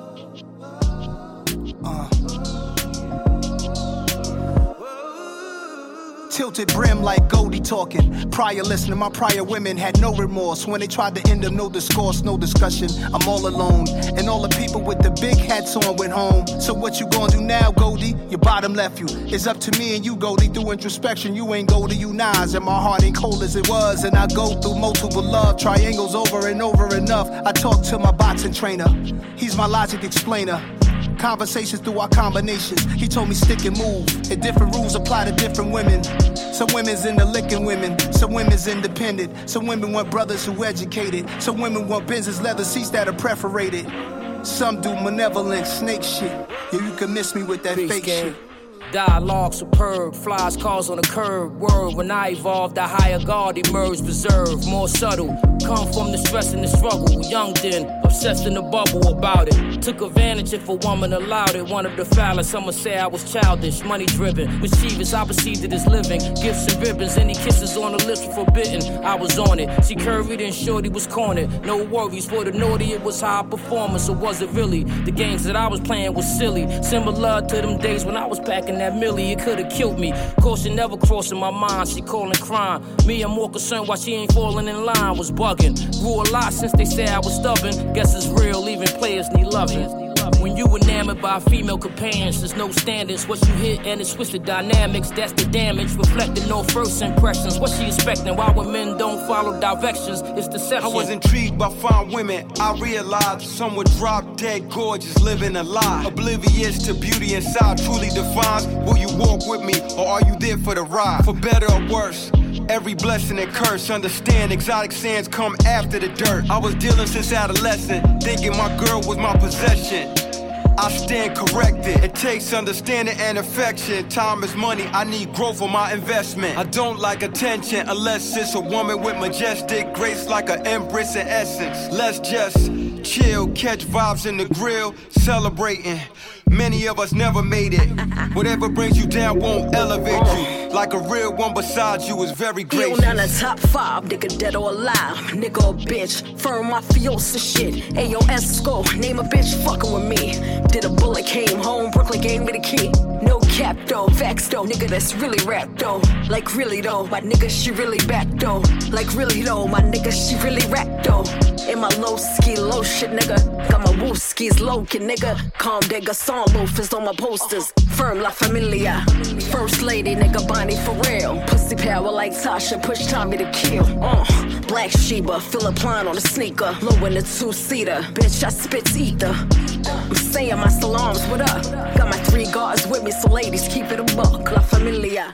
Tilted brim like Goldie talking. Prior listener, my prior women had no remorse. When they tried to end them, no discourse, no discussion. I'm all alone. And all the people with the big hats on went home. So what you gonna do now, Goldie? Your bottom left you. It's up to me and you, Goldie. Through introspection, you ain't Goldie, you Nas. And my heart ain't cold as it was. And I go through multiple love triangles over and over enough. I talk to my boxing trainer. He's my logic explainer. Conversations through our combinations. He told me stick and move. And different rules apply to different women. Some women's into licking women. Some women's independent. Some women want brothers who educated. Some women want Benz's leather seats that are perforated. Some do malevolent snake shit. Yeah, you can miss me with that fake shit. Dialogue superb, flies cars on the curb. Word, when I evolved, a higher guard emerged, reserved, more subtle. Come from the stress and the struggle. Young then, obsessed in the bubble about it. Took advantage if a woman allowed it. Wanted to foul it, some would say I was childish. Money driven, mischievous, I perceived it as living. Gifts and ribbons, any kisses on the lips were forbidden. I was on it, she curried and shorty was cornered. No worries for the naughty, it was high performance. Or was it really? The games that I was playing was silly. Similar to them days when I was packing that millie, it could've killed me. Caution never crossing my mind, she calling crime. Me, I'm more concerned why she ain't falling in line, was bugging. Grew a lot since they said I was stubborn. Guess it's real, even players need loving. When you enamored by female companions, there's no standards. What you hit and it's twisted dynamics, that's the damage. Reflecting no first impressions. What she expecting? Why when men don't follow directions? It's deception. I was intrigued by fine women. I realized some would drop dead gorgeous, living a lie. Oblivious to beauty inside truly defines. Will you walk with me or are you there for the ride? For better or worse, every blessing and curse. Understand exotic sands come after the dirt. I was dealing since adolescent, thinking my girl was my possession. I stand corrected. It takes understanding and affection. Time is money, I need growth for my investment. I don't like attention unless it's a woman with majestic grace like an empress in essence. Let's just chill, catch vibes in the grill, celebrating. Many of us never made it. Whatever brings you down won't elevate you. Like a real one beside you is very gracious. Yo, the top 5, nigga dead or alive. Nigga or bitch, firm mafiosa shit. Ayo, Esco, name a bitch fucking with me. Did a bullet, came home, Brooklyn gave me the key. No cap though, facts though, nigga that's really rap though. Like really though, my nigga she really back though. Like really though, my nigga she really rap though. In my low ski, low shit nigga. Got my woo skis low kid nigga. Calm digger, song loafers on my posters. Firm La Familia. First lady nigga Bonnie for real. Pussy power like Tasha, push Tommy to kill. Black Sheba, Philip Plein on a sneaker. Low in the 2-seater, bitch I spit ether. I'm saying my salams, what up? Got my 3 guards with me, so ladies keep it a buck. La Familia.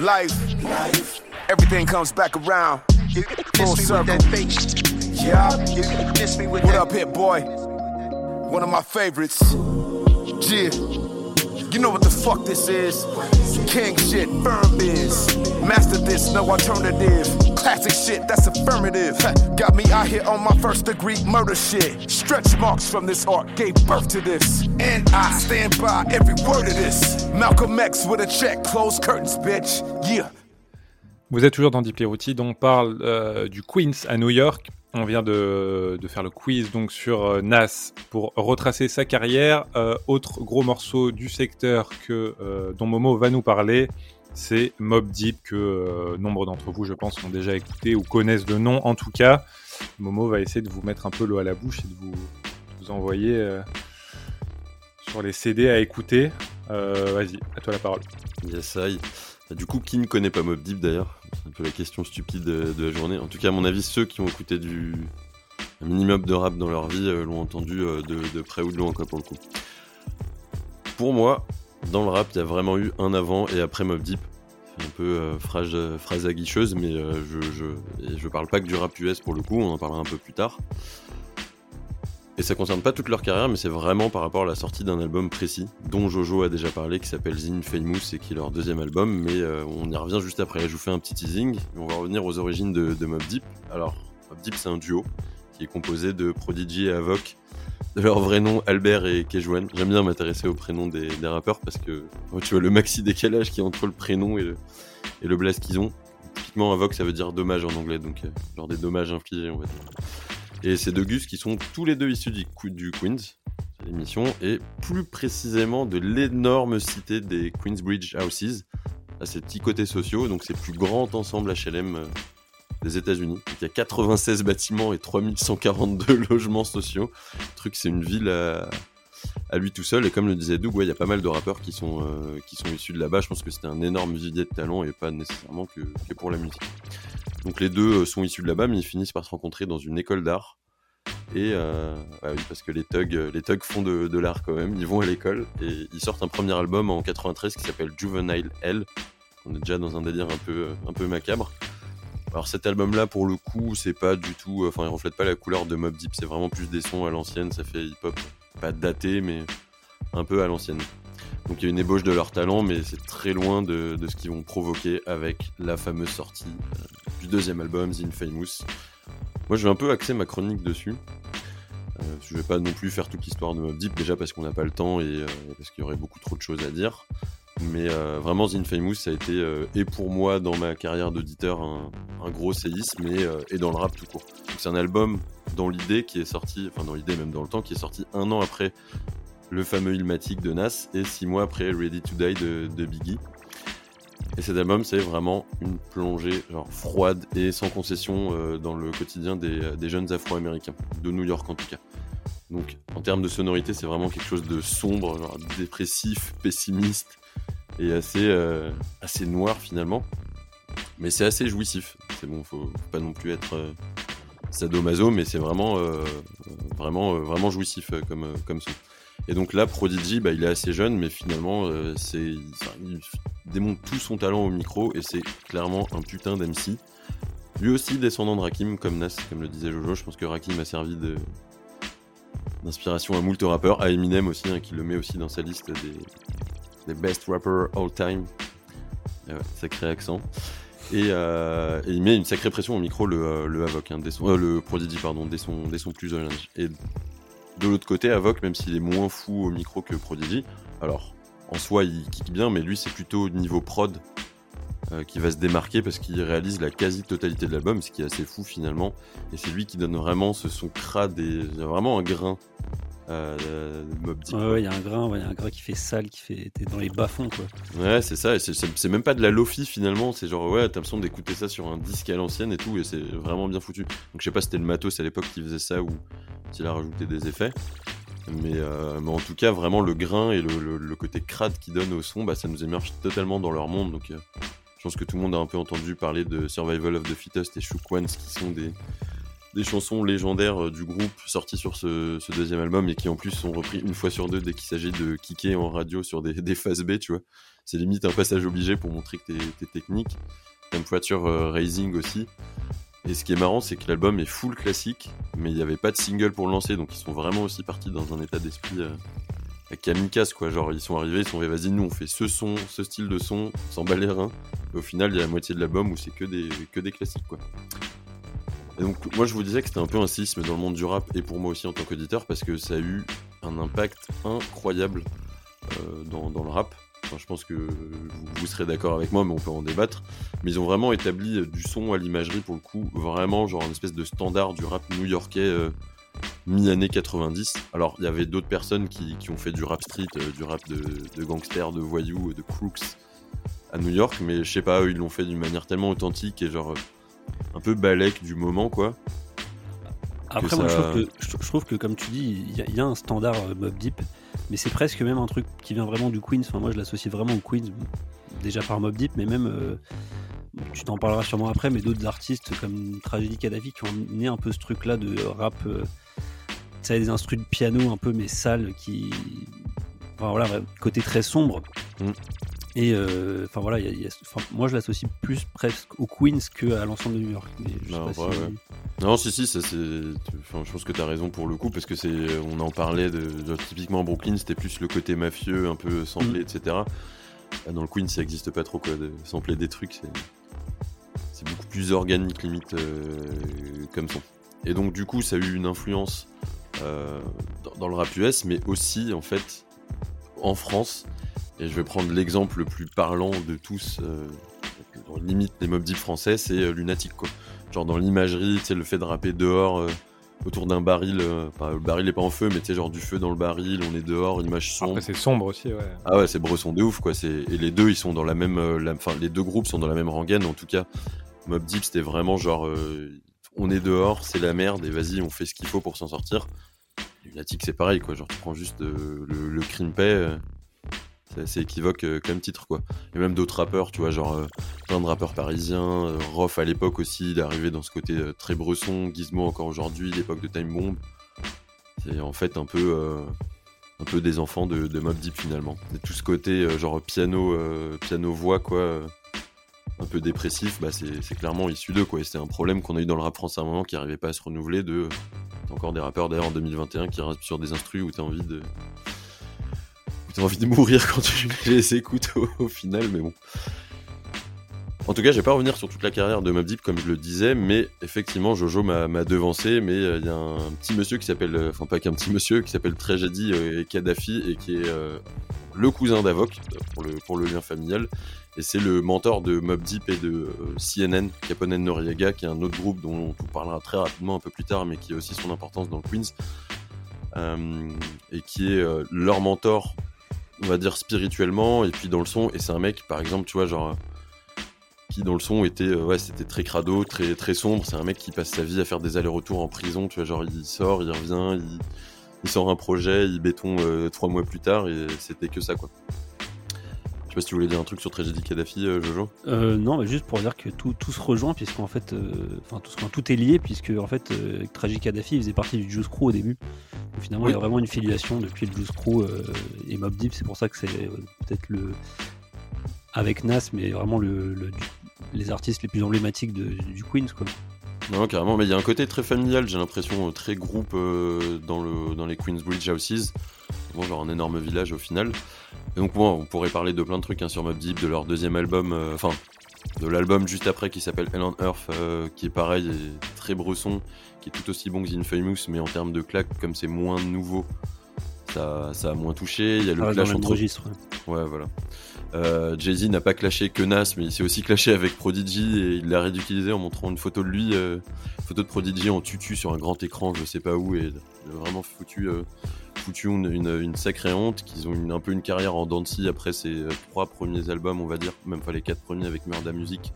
Life. Everything comes back around. Full circle. Yeah. What up, hit boy? One of my favorites. Yeah. You know what the fuck this is? King shit, firm biz. Master this, no alternative. Classic shit, that's affirmative. Got me out here on my first degree murder shit. Stretch marks from this art gave birth to this. And I stand by every word of this. Malcolm X with a check, close curtains, bitch. Yeah. Vous êtes toujours dans Deeply Rooted, on parle du Queens à New York. On vient de faire le quiz donc sur Nas pour retracer sa carrière. Autre gros morceau du secteur dont Momo va nous parler, c'est Mobb Deep, que nombre d'entre vous, je pense, ont déjà écouté ou connaissent de nom. En tout cas, Momo va essayer de vous mettre un peu l'eau à la bouche et de vous envoyer sur les CD à écouter. Vas-y, à toi la parole. Yes, I. Du coup, qui ne connaît pas Mobb Deep d'ailleurs ? C'est un peu la question stupide de la journée. En tout cas, à mon avis, ceux qui ont écouté un minimum de rap dans leur vie l'ont entendu de près ou de loin, quoi, pour le coup. Pour moi, dans le rap, il y a vraiment eu un avant et après Mobb Deep. C'est un peu phrase aguicheuse, mais je parle pas que du rap US pour le coup, on en parlera un peu plus tard. Et ça concerne pas toute leur carrière, mais c'est vraiment par rapport à la sortie d'un album précis, dont Jojo a déjà parlé, qui s'appelle The Infamous et qui est leur deuxième album, mais on y revient juste après. Je vous fais un petit teasing, et on va revenir aux origines de Mobb Deep. Alors, Mobb Deep, c'est un duo qui est composé de Prodigy et Avoc, de leur vrai nom Albert et Kejuan. J'aime bien m'intéresser aux prénoms des rappeurs parce que tu vois le maxi décalage qu'il y a entre le prénom et le blaze qu'ils ont. Typiquement, Avoc, ça veut dire dommage en anglais, donc genre des dommages infligés, on va dire. Et ces deux gus qui sont tous les deux issus du Queens, c'est l'émission, et plus précisément de l'énorme cité des Queensbridge Houses, à ces petits côtés sociaux, donc c'est le plus grand ensemble HLM des États-Unis. Donc il y a 96 bâtiments et 3142 logements sociaux. Le truc, c'est une ville à lui tout seul, et comme le disait Doug, il y a pas mal de rappeurs qui sont issus de là-bas. Je pense que c'était un énorme vivier de talent et pas nécessairement que pour la musique. Donc les deux sont issus de là-bas, mais ils finissent par se rencontrer dans une école d'art. Et oui, parce que les thugs font de l'art quand même, ils vont à l'école et ils sortent un premier album en 93 qui s'appelle Juvenile Hell. On est déjà dans un délire un peu macabre. Alors cet album-là, pour le coup, c'est pas du tout, il reflète pas la couleur de Mobb Deep, c'est vraiment plus des sons à l'ancienne, ça fait hip-hop, pas daté, mais un peu à l'ancienne. Donc il y a une ébauche de leur talent, mais c'est très loin de ce qu'ils vont provoquer avec la fameuse sortie du deuxième album, The Infamous. Moi je vais un peu axer ma chronique dessus. Je vais pas non plus faire toute l'histoire de Mobb Deep, déjà parce qu'on n'a pas le temps et parce qu'il y aurait beaucoup trop de choses à dire. Mais vraiment The Infamous, ça a été, et pour moi dans ma carrière d'auditeur, un gros séisme et dans le rap tout court. Donc c'est un album dans l'idée qui est sorti, enfin dans l'idée même dans le temps, qui est sorti 1 an après le fameux Illmatic de Nas et 6 mois après Ready to Die de Biggie. Et cet album, c'est vraiment une plongée genre froide et sans concession dans le quotidien des jeunes afro-américains, de New York en tout cas. Donc en termes de sonorité, c'est vraiment quelque chose de sombre, genre dépressif, pessimiste et assez noir finalement. Mais c'est assez jouissif. C'est bon, faut pas non plus être sadomaso, mais c'est vraiment jouissif comme son. Et donc là, Prodigy, il est assez jeune, mais finalement, il démontre tout son talent au micro, et c'est clairement un putain d'MC. Lui aussi descendant de Rakim, comme Nas, comme le disait Jojo. Je pense que Rakim a servi d'inspiration à moult rappeurs, à Eminem aussi, qui le met aussi dans sa liste des best rappers all time. Et ouais, sacré accent. Et il met une sacrée pression au micro, le Avoc, le Prodigy, pardon, dès son plus jeune âge. Et de l'autre côté, Avoc, même s'il est moins fou au micro que Prodigy, alors en soi il kick bien, mais lui c'est plutôt au niveau prod qui va se démarquer parce qu'il réalise la quasi-totalité de l'album, ce qui est assez fou finalement, et c'est lui qui donne vraiment ce son crade, et il y a vraiment un grain de Mobb Deep. Ouais, il y a un grain qui fait sale, t'es dans les bas-fonds quoi. Ouais, c'est ça, et c'est même pas de la lofi finalement, c'est genre t'as l'impression d'écouter ça sur un disque à l'ancienne et tout, et c'est vraiment bien foutu. Donc je sais pas si c'était le matos à l'époque qui faisait ça ou s'il a rajouté des effets, mais en tout cas vraiment le grain et le côté crade qu'ils donnent au son, ça nous émerge totalement dans leur monde. Donc je pense que tout le monde a un peu entendu parler de Survival of the Fittest et Shook Ones, qui sont des chansons légendaires du groupe sorties sur ce deuxième album, et qui en plus sont repris une fois sur deux dès qu'il s'agit de kicker en radio sur des phases B, tu vois. C'est limite un passage obligé pour montrer que t'es technique. Temperature Rising aussi. Et ce qui est marrant, c'est que l'album est full classique, mais il n'y avait pas de single pour le lancer, donc ils sont vraiment aussi partis dans un état d'esprit kamikaze, quoi. Genre, ils sont arrivés, ils sont dit, vas-y, nous, on fait ce son, ce style de son, on s'en bat les reins. Et au final, il y a la moitié de l'album où c'est que des classiques, quoi. Et donc, moi, je vous disais que c'était un peu un séisme dans le monde du rap, et pour moi aussi en tant qu'auditeur, parce que ça a eu un impact incroyable dans le rap. Enfin, je pense que vous serez d'accord avec moi, mais on peut en débattre. Mais ils ont vraiment établi du son à l'imagerie, pour le coup, vraiment genre une espèce de standard du rap new-yorkais mi-années 90. Alors, il y avait d'autres personnes qui ont fait du rap street, du rap de gangsters, de voyous, de crooks à New York, mais je sais pas, eux, ils l'ont fait d'une manière tellement authentique et genre un peu balèque du moment, quoi. Après, moi, je trouve que, comme tu dis, il y a un standard Mobb Deep, mais c'est presque même un truc qui vient vraiment du Queens. Enfin, moi, je l'associe vraiment au Queens, déjà par Mobb Deep, mais même, tu t'en parleras sûrement après, mais d'autres artistes comme Tragedy Kadhafi qui ont amené un peu ce truc-là de rap, ça a des instrus de piano un peu, mais sales, enfin voilà, côté très sombre. Et enfin voilà, moi je l'associe plus presque au Queens qu'à l'ensemble de New York. Mais je sais pas si... ouais. Non, si, ça c'est. Enfin, je pense que t'as raison pour le coup, parce que on en parlait typiquement à Brooklyn, c'était plus le côté mafieux, un peu samplé, etc. Dans le Queens, ça existe pas trop, quoi, de sampler des trucs, c'est beaucoup plus organique, limite, comme son. Et donc, du coup, ça a eu une influence dans le rap US, mais aussi, en fait, en France. Et je vais prendre l'exemple le plus parlant de tous, limite des Mobb Deep français, c'est Lunatic, quoi. Genre dans l'imagerie, tu sais, le fait de rapper dehors autour d'un baril, le baril est pas en feu, mais tu sais, genre du feu dans le baril, on est dehors, une image sombre. Après, c'est sombre aussi, ouais. Ah ouais, c'est bresson de ouf, quoi. Et les deux, ils sont dans la même, les deux groupes sont dans la même rengaine, en tout cas. Mobb Deep, c'était vraiment genre, on est dehors, c'est la merde, et vas-y, on fait ce qu'il faut pour s'en sortir. Lunatic, c'est pareil, quoi. Genre, tu prends juste le Crimpay. C'est assez équivoque comme titre, quoi. Et même d'autres rappeurs, tu vois, genre plein de rappeurs parisiens, Rof à l'époque aussi, il est arrivé dans ce côté très bresson, Gizmo encore aujourd'hui, l'époque de Time Bomb. C'est en fait un peu des enfants de Mobb Deep finalement. Et tout ce côté genre piano-voix, quoi, un peu dépressif, bah c'est clairement issu d'eux, quoi. Et c'était un problème qu'on a eu dans le rap français à un moment qui n'arrivait pas à se renouveler. T'as encore des rappeurs d'ailleurs en 2021 qui rappent sur des instrus où t'as envie de mourir quand tu les écoutes au final, mais bon. En tout cas, je vais pas revenir sur toute la carrière de Mobb Deep comme je le disais, mais effectivement, Jojo m'a devancé, mais il y a un petit monsieur qui s'appelle, enfin pas qu'un petit monsieur, qui s'appelle Tragedy Kadhafi et qui est le cousin d'Avoc pour le lien familial, et c'est le mentor de Mobb Deep et de CNN, Capone Noriega, qui est un autre groupe dont on parlera très rapidement un peu plus tard, mais qui a aussi son importance dans le Queens, et qui est leur mentor, on va dire spirituellement, et puis dans le son. Et c'est un mec, par exemple, tu vois, genre qui dans le son était c'était très crado, très très sombre. C'est un mec qui passe sa vie à faire des allers-retours en prison, tu vois, genre il sort, il revient, il sort un projet, il béton 3 mois plus tard, et c'était que ça, quoi. Je sais pas si tu voulais dire un truc sur Tragedy Kadhafi, Jojo. Non, mais juste pour dire que tout se rejoint, puisqu'en fait, tout est lié, puisque en fait, Tragedy Kadhafi faisait partie du Juice Crew au début. Donc, finalement, il y a vraiment une filiation depuis le Juice Crew et Mobb Deep. C'est pour ça que c'est peut-être avec Nas, mais vraiment les artistes les plus emblématiques du Queens, quoi. Non, carrément, mais il y a un côté très familial, j'ai l'impression, très groupe dans les Queensbridge Houses. Bon, genre un énorme village au final. Et donc, bon, on pourrait parler de plein de trucs sur Mobb Deep, de leur deuxième album, de l'album juste après qui s'appelle Hell on Earth, qui est pareil, et très bresson, qui est tout aussi bon que The Infamous, mais en termes de claque, comme c'est moins nouveau, ça a moins touché. Il y a le clash entre. Registre, ouais, voilà. Jay-Z n'a pas clashé que Nas, mais il s'est aussi clashé avec Prodigy, et il l'a réutilisé en montrant une photo de lui, photo de Prodigy en tutu sur un grand écran, je sais pas où, et il a vraiment foutu une sacrée honte. Qu'ils ont un peu une carrière en dents de scie après ses 3 premiers albums, on va dire, même pas les 4 premiers avec Murda Music.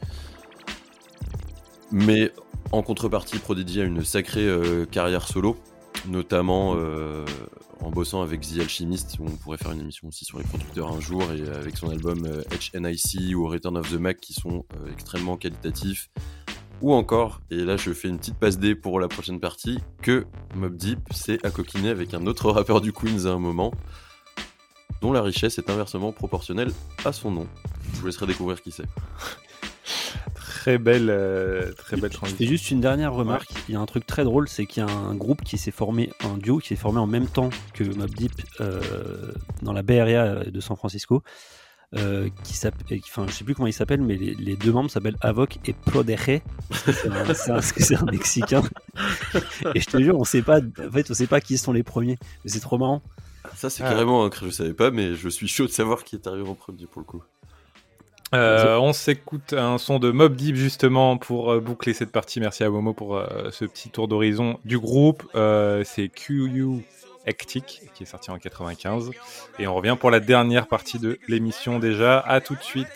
Mais en contrepartie, Prodigy a une sacrée carrière solo, notamment en bossant avec The Alchemist, où on pourrait faire une émission aussi sur les producteurs un jour, et avec son album HNIC ou Return of the Mac, qui sont extrêmement qualitatifs. Ou encore, et là je fais une petite passe D pour la prochaine partie, que Mobb Deep s'est accoquiné avec un autre rappeur du Queens à un moment, dont la richesse est inversement proportionnelle à son nom. Je vous laisserai découvrir qui c'est. Très belle transition. Je fais juste une dernière remarque. Il y a un truc très drôle, c'est qu'il y a un groupe qui s'est formé, un duo qui s'est formé en même temps que Mobb Deep dans la Bay Area de San Francisco. Qui s'appelle, enfin, je sais plus comment il s'appelle, mais les deux membres s'appellent Avoc et Prodeje. C'est un Mexicain. Et je te jure, on sait pas qui sont les premiers. Mais c'est trop marrant. Ça, c'est carrément je savais pas, mais je suis chaud de savoir qui est arrivé en premier pour le coup. On s'écoute un son de Mobb Deep justement pour boucler cette partie. Merci à Momo pour ce petit tour d'horizon du groupe. C'est QU Hectic qui est sorti en 95 et on revient pour la dernière partie de l'émission déjà. À tout de suite.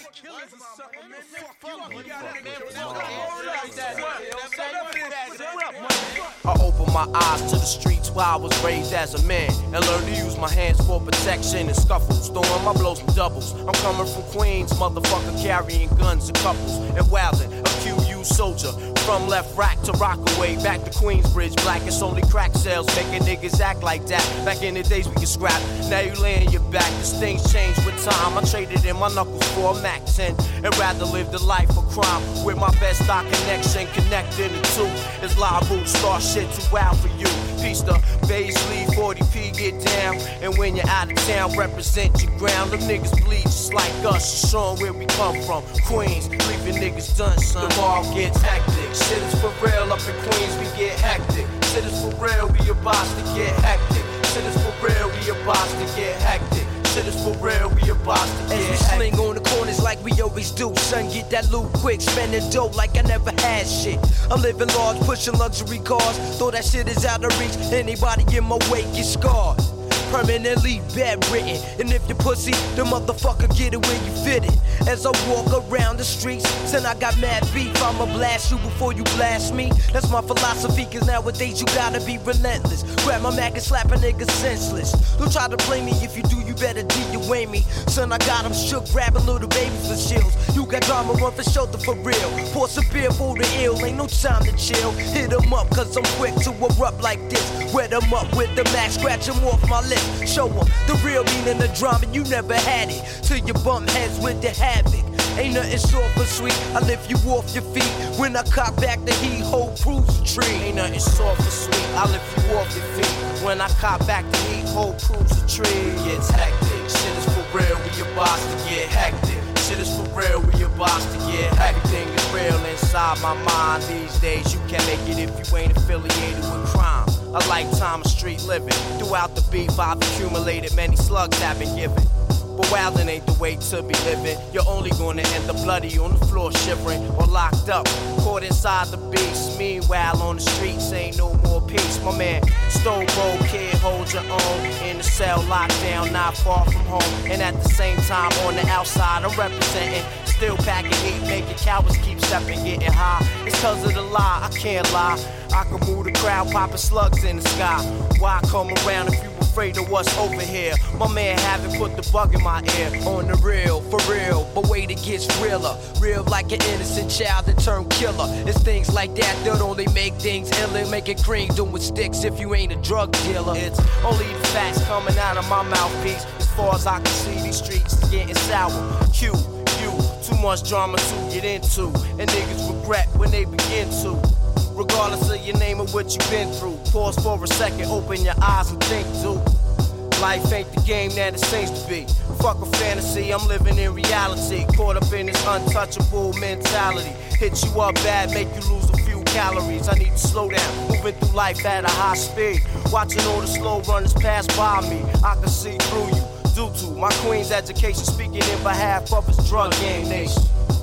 I opened my eyes to the streets where I was raised as a man and learned to use my hands for protection and scuffles. Throwing my blows in doubles. I'm coming from Queens, motherfucker, carrying guns in couples and wildin'. A QU soldier from left rack to Rockaway, back to Queensbridge. Black it's only crack sales, making niggas act like that. Back in the days we could scrap. Now you laying your back. This things change with time. I traded in my knuckles for a Mac 10 and rather live the life of crime with my best stock connection. Connected in two is live boots. Star shit too wild for you. Piece the Paisley 40p get down. And when you're out of town, represent your ground. Them niggas bleed just like us, showing where we come from. Queens, leaving niggas done, son. The ball gets hectic. Shit is for real up in Queens, we get hectic. Shit is for real, we about to get hectic. Shit is for real, we about to get hectic. Shit is for real, we about to get hectic. As we sling on the corners like we always do. Son, get that loot quick, spending dough like I never had shit. I'm living large, pushing luxury cars. Though that shit is out of reach, anybody in my way get scarred. Permanently bedridden. And if you pussy, the motherfucker get it where you fit it. As I walk around the streets, son, I got mad beef. I'ma blast you before you blast me. That's my philosophy, cause nowadays you gotta be relentless. Grab my Mac and slap a nigga senseless. Don't try to play me, if you do, you better DUA me. Son, I got them shook, grabbing little babies for shields. You got drama, run for shoulder for real. Pour some beer for the ill, ain't no time to chill. Hit 'em up, cause I'm quick to erupt like this. Wet 'em up with the Mac, scratch 'em off my lip. Show 'em the real meaning of drama, you never had it. Till you bump heads with the havoc. Ain't nothing soft or sweet, I lift you off your feet. When I cock back the heat, whole proves the tree. Ain't nothing soft or sweet, I lift you off your feet. When I cock back the heat, whole proves the tree. It's hectic, shit is for real, we about to get hectic. Shit is for real, we about to get hectic. Everything is real inside my mind these days. You can't make it if you ain't affiliated with crime. A lifetime of street living. Throughout the beef I've accumulated, many slugs have been given. But wildin' ain't the way to be living. You're only gonna end up bloody on the floor shivering or locked up, caught inside the beast. Meanwhile on the streets ain't no more peace. My man, Stone Cold Kid, hold your own. In the cell, locked down, not far from home. And at the same time on the outside I'm representing. Still packing heat, making cowards keep stepping, getting high. It's cause of the lie, I can't lie. I can move the crowd, popping slugs in the sky. Why come around if you afraid of what's over here? My man haven't put the bug in my ear. On the real, for real, but wait, it gets realer. Real like an innocent child that turned killer. It's things like that that only make things iller. Make it cream, doing sticks if you ain't a drug dealer. It's only the facts coming out of my mouthpiece. As far as I can see, these streets is getting sour. Q, you, too much drama to get into. And niggas regret when they begin to. Regardless of your name or what you've been through. Pause for a second, open your eyes and think too. Life ain't the game that it seems to be. Fuck a fantasy, I'm living in reality. Caught up in this untouchable mentality. Hit you up bad, make you lose a few calories. I need to slow down, moving through life at a high speed. Watching all the slow runners pass by me, I can see through you. Due to my queen's education, speaking in behalf of his drug game nation.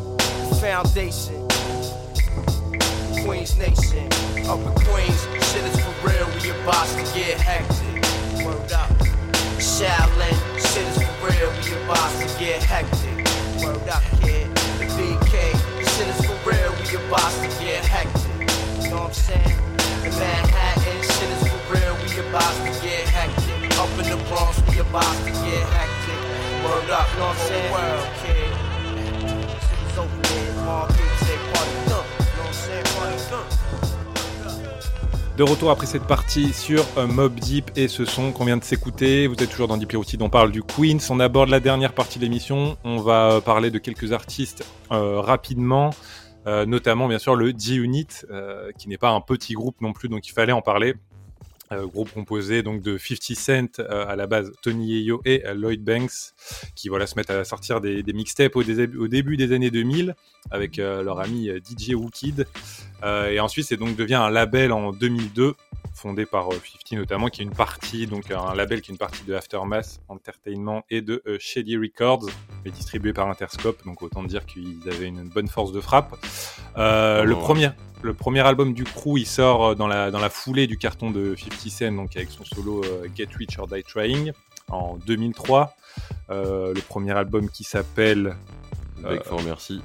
Foundation. Queens Nation, up in Queens, shit is for real, we about to get hectic. Word up. Shaolin, shit is for real, we about to get hectic. Word up, kid. The BK, shit is for real, we about to get hectic. You know what I'm saying? The Manhattan, shit is for real, we about to get hectic. Up in the Bronx, we about to get hectic. Word up, you know what I'm saying? World, kid. Shit is over there, all kids say party done. De retour après cette partie sur Mobb Deep et ce son qu'on vient de s'écouter. Vous êtes toujours dans Deep Routine, on parle du Queens. On aborde la dernière partie de l'émission. On va parler de quelques artistes rapidement. notamment bien sûr le G-Unit, qui n'est pas un petit groupe non plus, donc il fallait en parler. Groupe composé donc de 50 Cent à la base, Tony Yayo et Lloyd Banks, qui voilà se mettent à sortir des mixtapes au début des années 2000 avec leur ami DJ Wookid, et ensuite c'est donc devient un label en 2002 fondé par 50 notamment, qui est une partie, donc un label qui est une partie de Aftermath Entertainment et de Shady Records, mais distribué par Interscope, donc autant dire qu'ils avaient une bonne force de frappe. Le premier album du crew, il sort dans la foulée du carton de 50 Cent, donc avec son solo Get Rich or Die Trying en 2003. Le premier album qui s'appelle Beg for Mercy.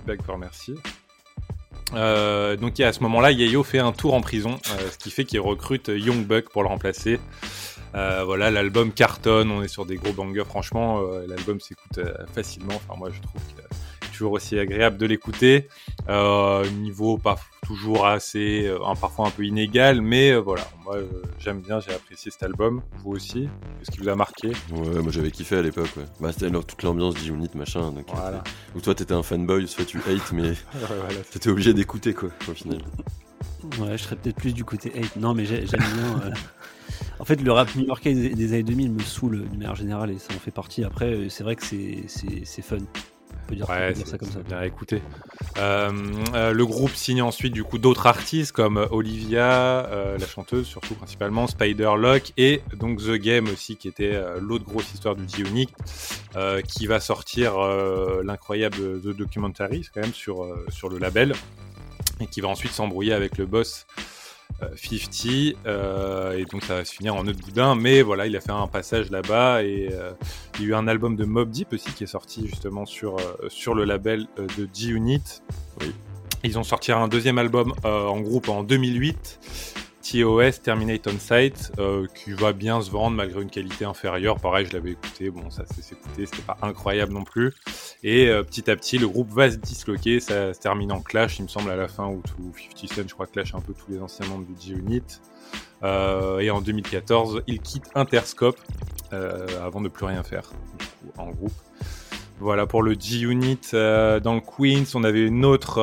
Donc à ce moment-là, Yayo fait un tour en prison, ce qui fait qu'il recrute Young Buck pour le remplacer. Voilà, l'album cartonne, on est sur des gros bangers, franchement, l'album s'écoute facilement. Enfin, moi, je trouve que c'est toujours aussi agréable de l'écouter. Niveau pas toujours assez, parfois un peu inégal, mais voilà, moi j'aime bien, j'ai apprécié cet album. Vous aussi, qu'est-ce qui vous a marqué? Ouais, moi j'avais kiffé à l'époque. Ouais. Bah, c'était toute l'ambiance G-Unit machin. Donc, voilà. Où toi t'étais un fanboy, soit tu hates, mais voilà, t'étais obligé d'écouter quoi, au final. Ouais, je serais peut-être plus du côté hate. Non, mais j'aime bien. En fait, le rap new-yorkais des années 2000 me saoule de manière générale et ça en fait partie. Après, c'est vrai que c'est fun. On peut dire ça comme ça. Bien à écouter. Le groupe signe ensuite du coup d'autres artistes comme Olivia, la chanteuse surtout principalement, Spider-Lock et donc The Game aussi, qui était l'autre grosse histoire du G-Unit, qui va sortir l'incroyable The Documentary quand même sur le label, et qui va ensuite s'embrouiller avec le boss 50, et donc ça va se finir en nœud de boudin, mais voilà, il a fait un passage là-bas, et il y a eu un album de Mobb Deep aussi qui est sorti justement sur le label de G-Unit. Oui. Ils ont sorti un deuxième album en groupe en 2008, TOS, Terminate On Sight, qui va bien se vendre malgré une qualité inférieure. Pareil, je l'avais écouté, bon, ça s'écoutait, c'était pas incroyable non plus. Et petit à petit, le groupe va se disloquer, ça se termine en clash, il me semble, à la fin, où 50 Cent, je crois, clash un peu tous les anciens membres du G-Unit. Et en 2014, il quitte Interscope avant de plus rien faire, du coup, en groupe. Voilà pour le G-Unit. Dans le Queens, on avait un autre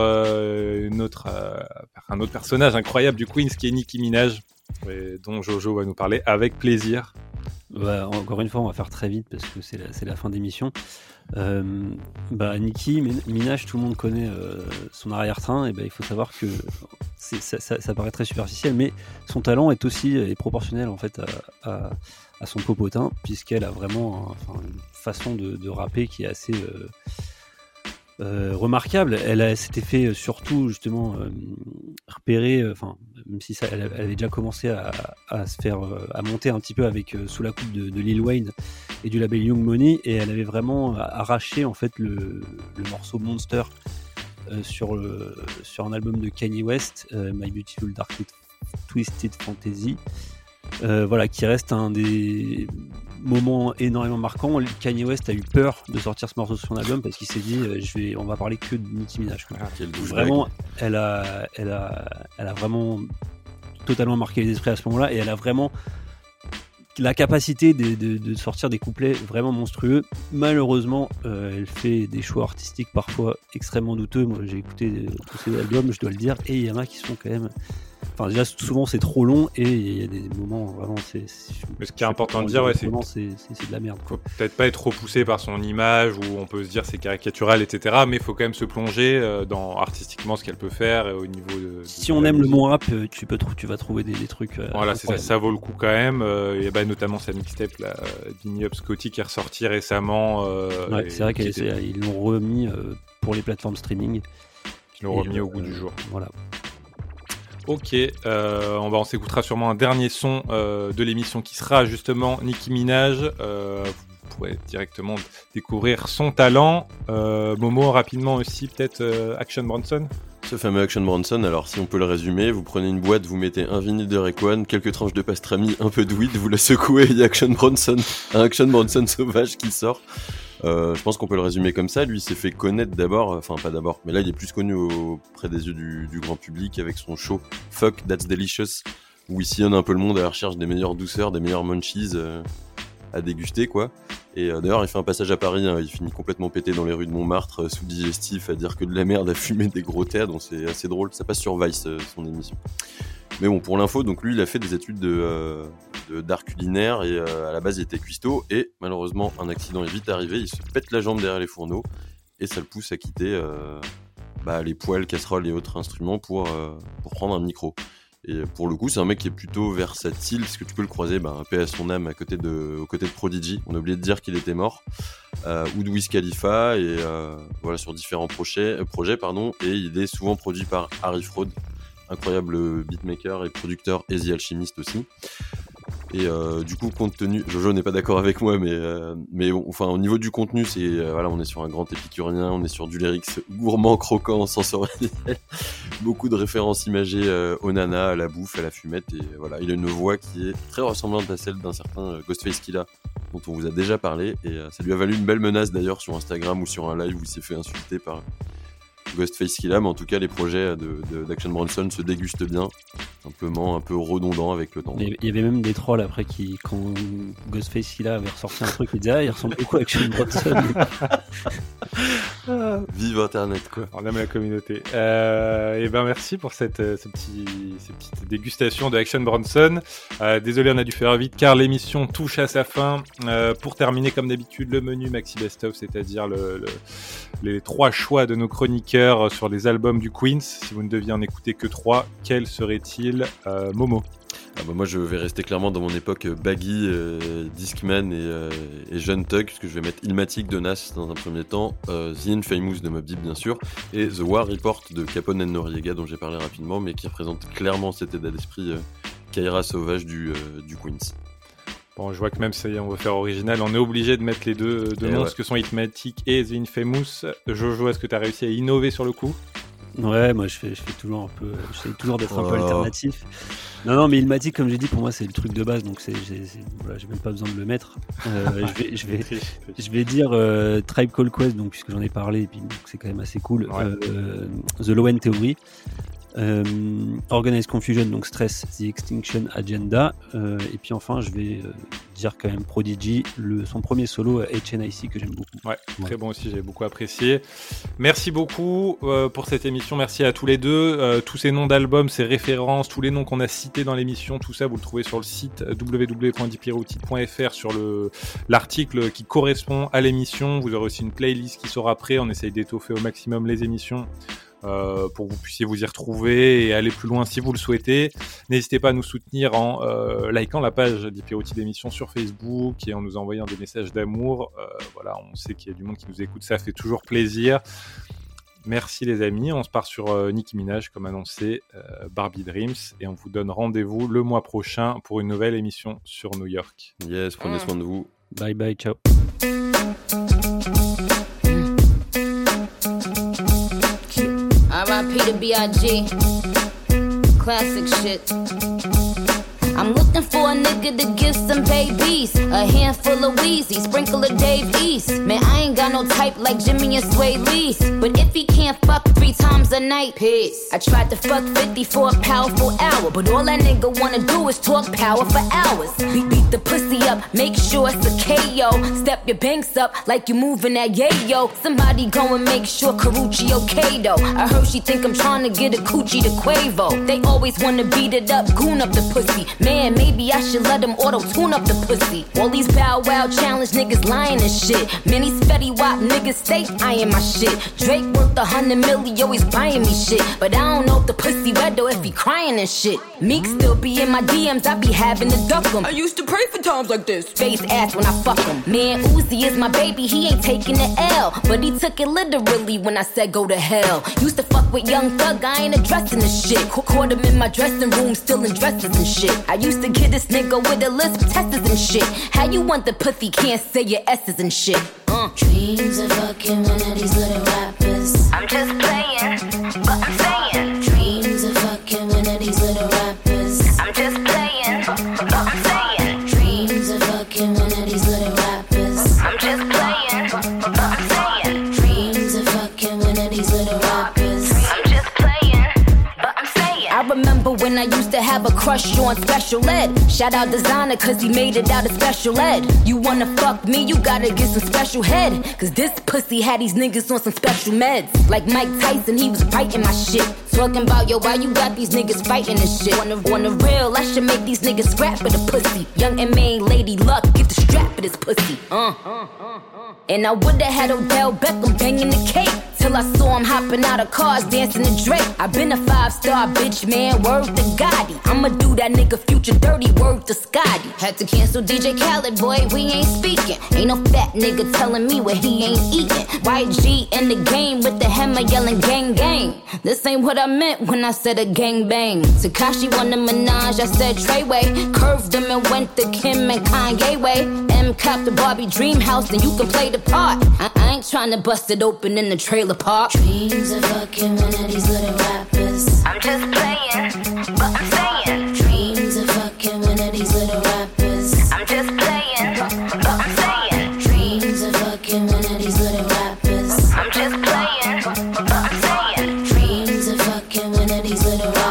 personnage incroyable du Queens qui est Nicki Minaj, dont Jojo va nous parler avec plaisir. Bah, encore une fois, on va faire très vite parce que c'est la fin d'émission. Nicki Minaj, tout le monde connaît son arrière-train, et il faut savoir que ça paraît très superficiel, mais son talent est aussi proportionnel en fait à son popotin, puisqu'elle a vraiment une façon de rapper qui est assez remarquable. Elle s'était fait surtout justement repérer, même si elle avait déjà commencé à se faire à monter un petit peu avec sous la coupe de Lil Wayne et du label Young Money, et elle avait vraiment arraché en fait le morceau Monster sur un album de Kanye West, My Beautiful Dark Twisted Fantasy. Qui reste un des moments énormément marquants. Kanye West a eu peur de sortir ce morceau sur son album parce qu'il s'est dit on va parler que de Nicki Minaj. Vraiment, elle a vraiment totalement marqué les esprits à ce moment-là, et elle a vraiment la capacité de sortir des couplets vraiment monstrueux. Malheureusement, elle fait des choix artistiques parfois extrêmement douteux. Moi, j'ai écouté tous ses albums, je dois le dire, et il y en a qui sont quand même... déjà, souvent c'est trop long, et il y a des moments vraiment mais ce qui est important de dire, c'est de la merde, quoi. Faut peut-être pas être trop poussé par son image, où on peut se dire c'est caricatural, etc. Mais il faut quand même se plonger dans artistiquement ce qu'elle peut faire, au niveau de si on aime le mot rap, tu vas trouver des trucs. Voilà, c'est ça vaut le coup quand même. Et notamment sa mixtape, Beanie Up Scotty, qui est ressortie récemment. C'est vrai qu'ils l'ont remis pour les plateformes streaming. Ils l'ont remis au goût du jour. Voilà. Ok, on s'écoutera sûrement un dernier son de l'émission qui sera justement Nicki Minaj. Vous pourrez directement découvrir son talent. Momo, rapidement aussi, peut-être Action Bronson. Ce fameux Action Bronson, alors si on peut le résumer, vous prenez une boîte, vous mettez un vinyle de Rayquan, quelques tranches de pastrami, un peu de weed, vous la secouez, il y a Action Bronson, un Action Bronson sauvage qui sort. Je pense qu'on peut le résumer comme ça. Lui, il s'est fait connaître d'abord, pas d'abord, mais là, il est plus connu auprès des yeux du grand public avec son show Fuck That's Delicious, où il sillonne un peu le monde à la recherche des meilleures douceurs, des meilleures munchies à déguster, quoi. Et d'ailleurs, il fait un passage à Paris, hein, il finit complètement pété dans les rues de Montmartre, sous digestif, à dire que de la merde, à fumer des gros terres, donc c'est assez drôle. Ça passe sur Vice, son émission. Mais bon, pour l'info, donc lui, il a fait des études d'art culinaire et à la base, il était cuistot. Et malheureusement, un accident est vite arrivé, il se pète la jambe derrière les fourneaux et ça le pousse à quitter les poêles, casseroles et autres instruments pour prendre un micro. Et pour le coup, c'est un mec qui est plutôt versatile, parce que tu peux le croiser, paix à son âme, aux côtés de Prodigy. On a oublié de dire qu'il était mort. Ou de Wiz Khalifa, et voilà, sur différents projets, et il est souvent produit par Harry Fraud, incroyable beatmaker et producteur, et The Alchemist aussi. Et du coup, compte tenu, Jojo n'est pas d'accord avec moi, mais enfin, au niveau du contenu, c'est voilà, on est sur un grand épicurien, on est sur du lyrics gourmand, croquant, sensoriel, beaucoup de références imagées au nana, à la bouffe, à la fumette, et voilà, il a une voix qui est très ressemblante à celle d'un certain Ghostface Killah, dont on vous a déjà parlé, et ça lui a valu une belle menace d'ailleurs sur Instagram ou sur un live où il s'est fait insulter par Ghostface Killah, mais en tout cas les projets d'Action Bronson se dégustent bien, simplement un peu redondant avec le temps. Il y avait même des trolls après quand Ghostface Killah avait ressorti un truc, ils disaient il ressemble beaucoup à Action Bronson. Vive Internet, quoi. On aime la communauté. Et ben merci pour cette petite dégustation de Action Bronson. Désolé, on a dû faire vite car l'émission touche à sa fin. Pour terminer, comme d'habitude, le menu Maxi Best Of, c'est-à-dire les 3 choix de nos chroniqueurs sur les albums du Queens. Si vous ne deviez en écouter que 3, quels seraient-ils, Momo? Moi je vais rester clairement dans mon époque Baggy, Discman et Jeune Thug, puisque je vais mettre Illmatic de Nas dans un premier temps, The Infamous de Mobb Deep bien sûr, et The War Report de Capone and Noriega dont j'ai parlé rapidement, mais qui représente clairement cet état d'esprit Kaira sauvage du Queens. Bon, je vois que même si on veut faire original, on est obligé de mettre les deux monstres que sont Illmatic et The Infamous. Jojo, est-ce que tu as réussi à innover sur le coup? Ouais, moi je fais toujours un peu, j'essaie toujours d'être un peu alternatif. Non, mais Illmatic, comme j'ai dit, pour moi c'est le truc de base, donc voilà, j'ai même pas besoin de le mettre. Je vais dire Tribe Called Quest, donc puisque j'en ai parlé, et puis donc, c'est quand même assez cool. Ouais. The Low End Theory. Organized Confusion, donc Stress, The Extinction Agenda, et puis enfin je vais dire quand même Prodigy, son premier solo HNIC que j'aime beaucoup. Ouais, très bon aussi, j'ai beaucoup apprécié. Merci beaucoup pour cette émission, merci à tous les deux. Tous ces noms d'albums, ces références, tous les noms qu'on a cités dans l'émission, tout ça vous le trouvez sur le site www.dproutit.fr sur l'article qui correspond à l'émission. Vous aurez aussi une playlist qui sera prête, on essaye d'étoffer au maximum les émissions. Pour que vous puissiez vous y retrouver et aller plus loin si vous le souhaitez. N'hésitez pas à nous soutenir en likant la page d'Hyperoutis d'émission sur Facebook et en nous envoyant des messages d'amour. Voilà, on sait qu'il y a du monde qui nous écoute, ça fait toujours plaisir. Merci les amis, on se part sur Nicki Minaj comme annoncé, Barbie Dreams, et on vous donne rendez-vous le mois prochain pour une nouvelle émission sur New York. Yes, prenez soin de vous. Bye bye, ciao. R.I.P. to B.I.G. Classic shit. I'm looking for a nigga to give some babies. A handful of Wheezy, sprinkle of Dave East. Man, I ain't got no type like Jimmy and Sway Lee's. But if he can't fuck 3 times a night, peace. I tried to fuck 50 for a powerful hour, but all that nigga wanna do is talk power for hours. Beat the pussy up, make sure it's a KO. Step your banks up like you moving that yayo. Somebody go and make sure Karuchi okay though. I heard she think I'm trying to get a coochie to Quavo. They always wanna beat it up, goon up the pussy. Man, maybe I should let them auto-tune up the pussy. All these Bow Wow challenge niggas lying and shit. Many Fetty Wap niggas stay eyeing my shit. Drake worth 100 million, always buying me shit. But I don't know if the pussy wet though, if he crying and shit. Meek still be in my DMs, I be having to duck him. I used to pray for times like this. Face ass when I fuck him. Man, Uzi is my baby, he ain't taking the L. But he took it literally when I said go to hell. Used to fuck with Young Thug, I ain't addressing the shit. Caught him in my dressing room, still in dresses and shit. I used to get this nigga with a lisp, testers and shit. How you want the pussy, can't say your S's and shit. Dreams of fucking one of these little rappers. I'm just playing, but I'm saying. Dreams of fucking one of these little rappers. I'm just playing, but I'm saying. Dreams of fucking one of these little rappers. I'm just playing, but I'm saying. Dreams of fucking one of these little rappers. I'm just playing, but I'm saying. I remember remember when I used to have a crush on special ed. Shout out designer cause he made it out of special ed. You wanna fuck me, you gotta get some special head. Cause this pussy had these niggas on some special meds. Like Mike Tyson, he was biting my shit. Talking about, yo, why you got these niggas fighting this shit? On the real, I should make these niggas scrap for the pussy. Young M.A. Lady Luck, get the strap for this pussy. And I would've had Odell Beckham banging the cake. Till I saw him hopping out of cars, dancing to Drake. I been a 5-star bitch, man, word to Gotti. I'ma do that nigga Future dirty, word to Scotty. Had to cancel DJ Khaled, boy, we ain't speaking. Ain't no fat nigga telling me what he ain't eating. YG in the game with the hammer yelling gang gang. This ain't what I meant when I said a gang bang. Tekashi won the Minaj, I said Treyway. Curved him and went to Kim and Kanye way. M copped the Barbie dream house, then you can play the part. I ain't tryna bust it open in the trailer park. Dreams of fucking one of these little rappers. I'm just playing, but I'm saying. Dreams of fucking one of these little rappers. I'm just playing, but I'm saying. Dreams of fucking one of these little rappers. I'm just playing, but I'm saying. Dreams of fucking one of these little rappers.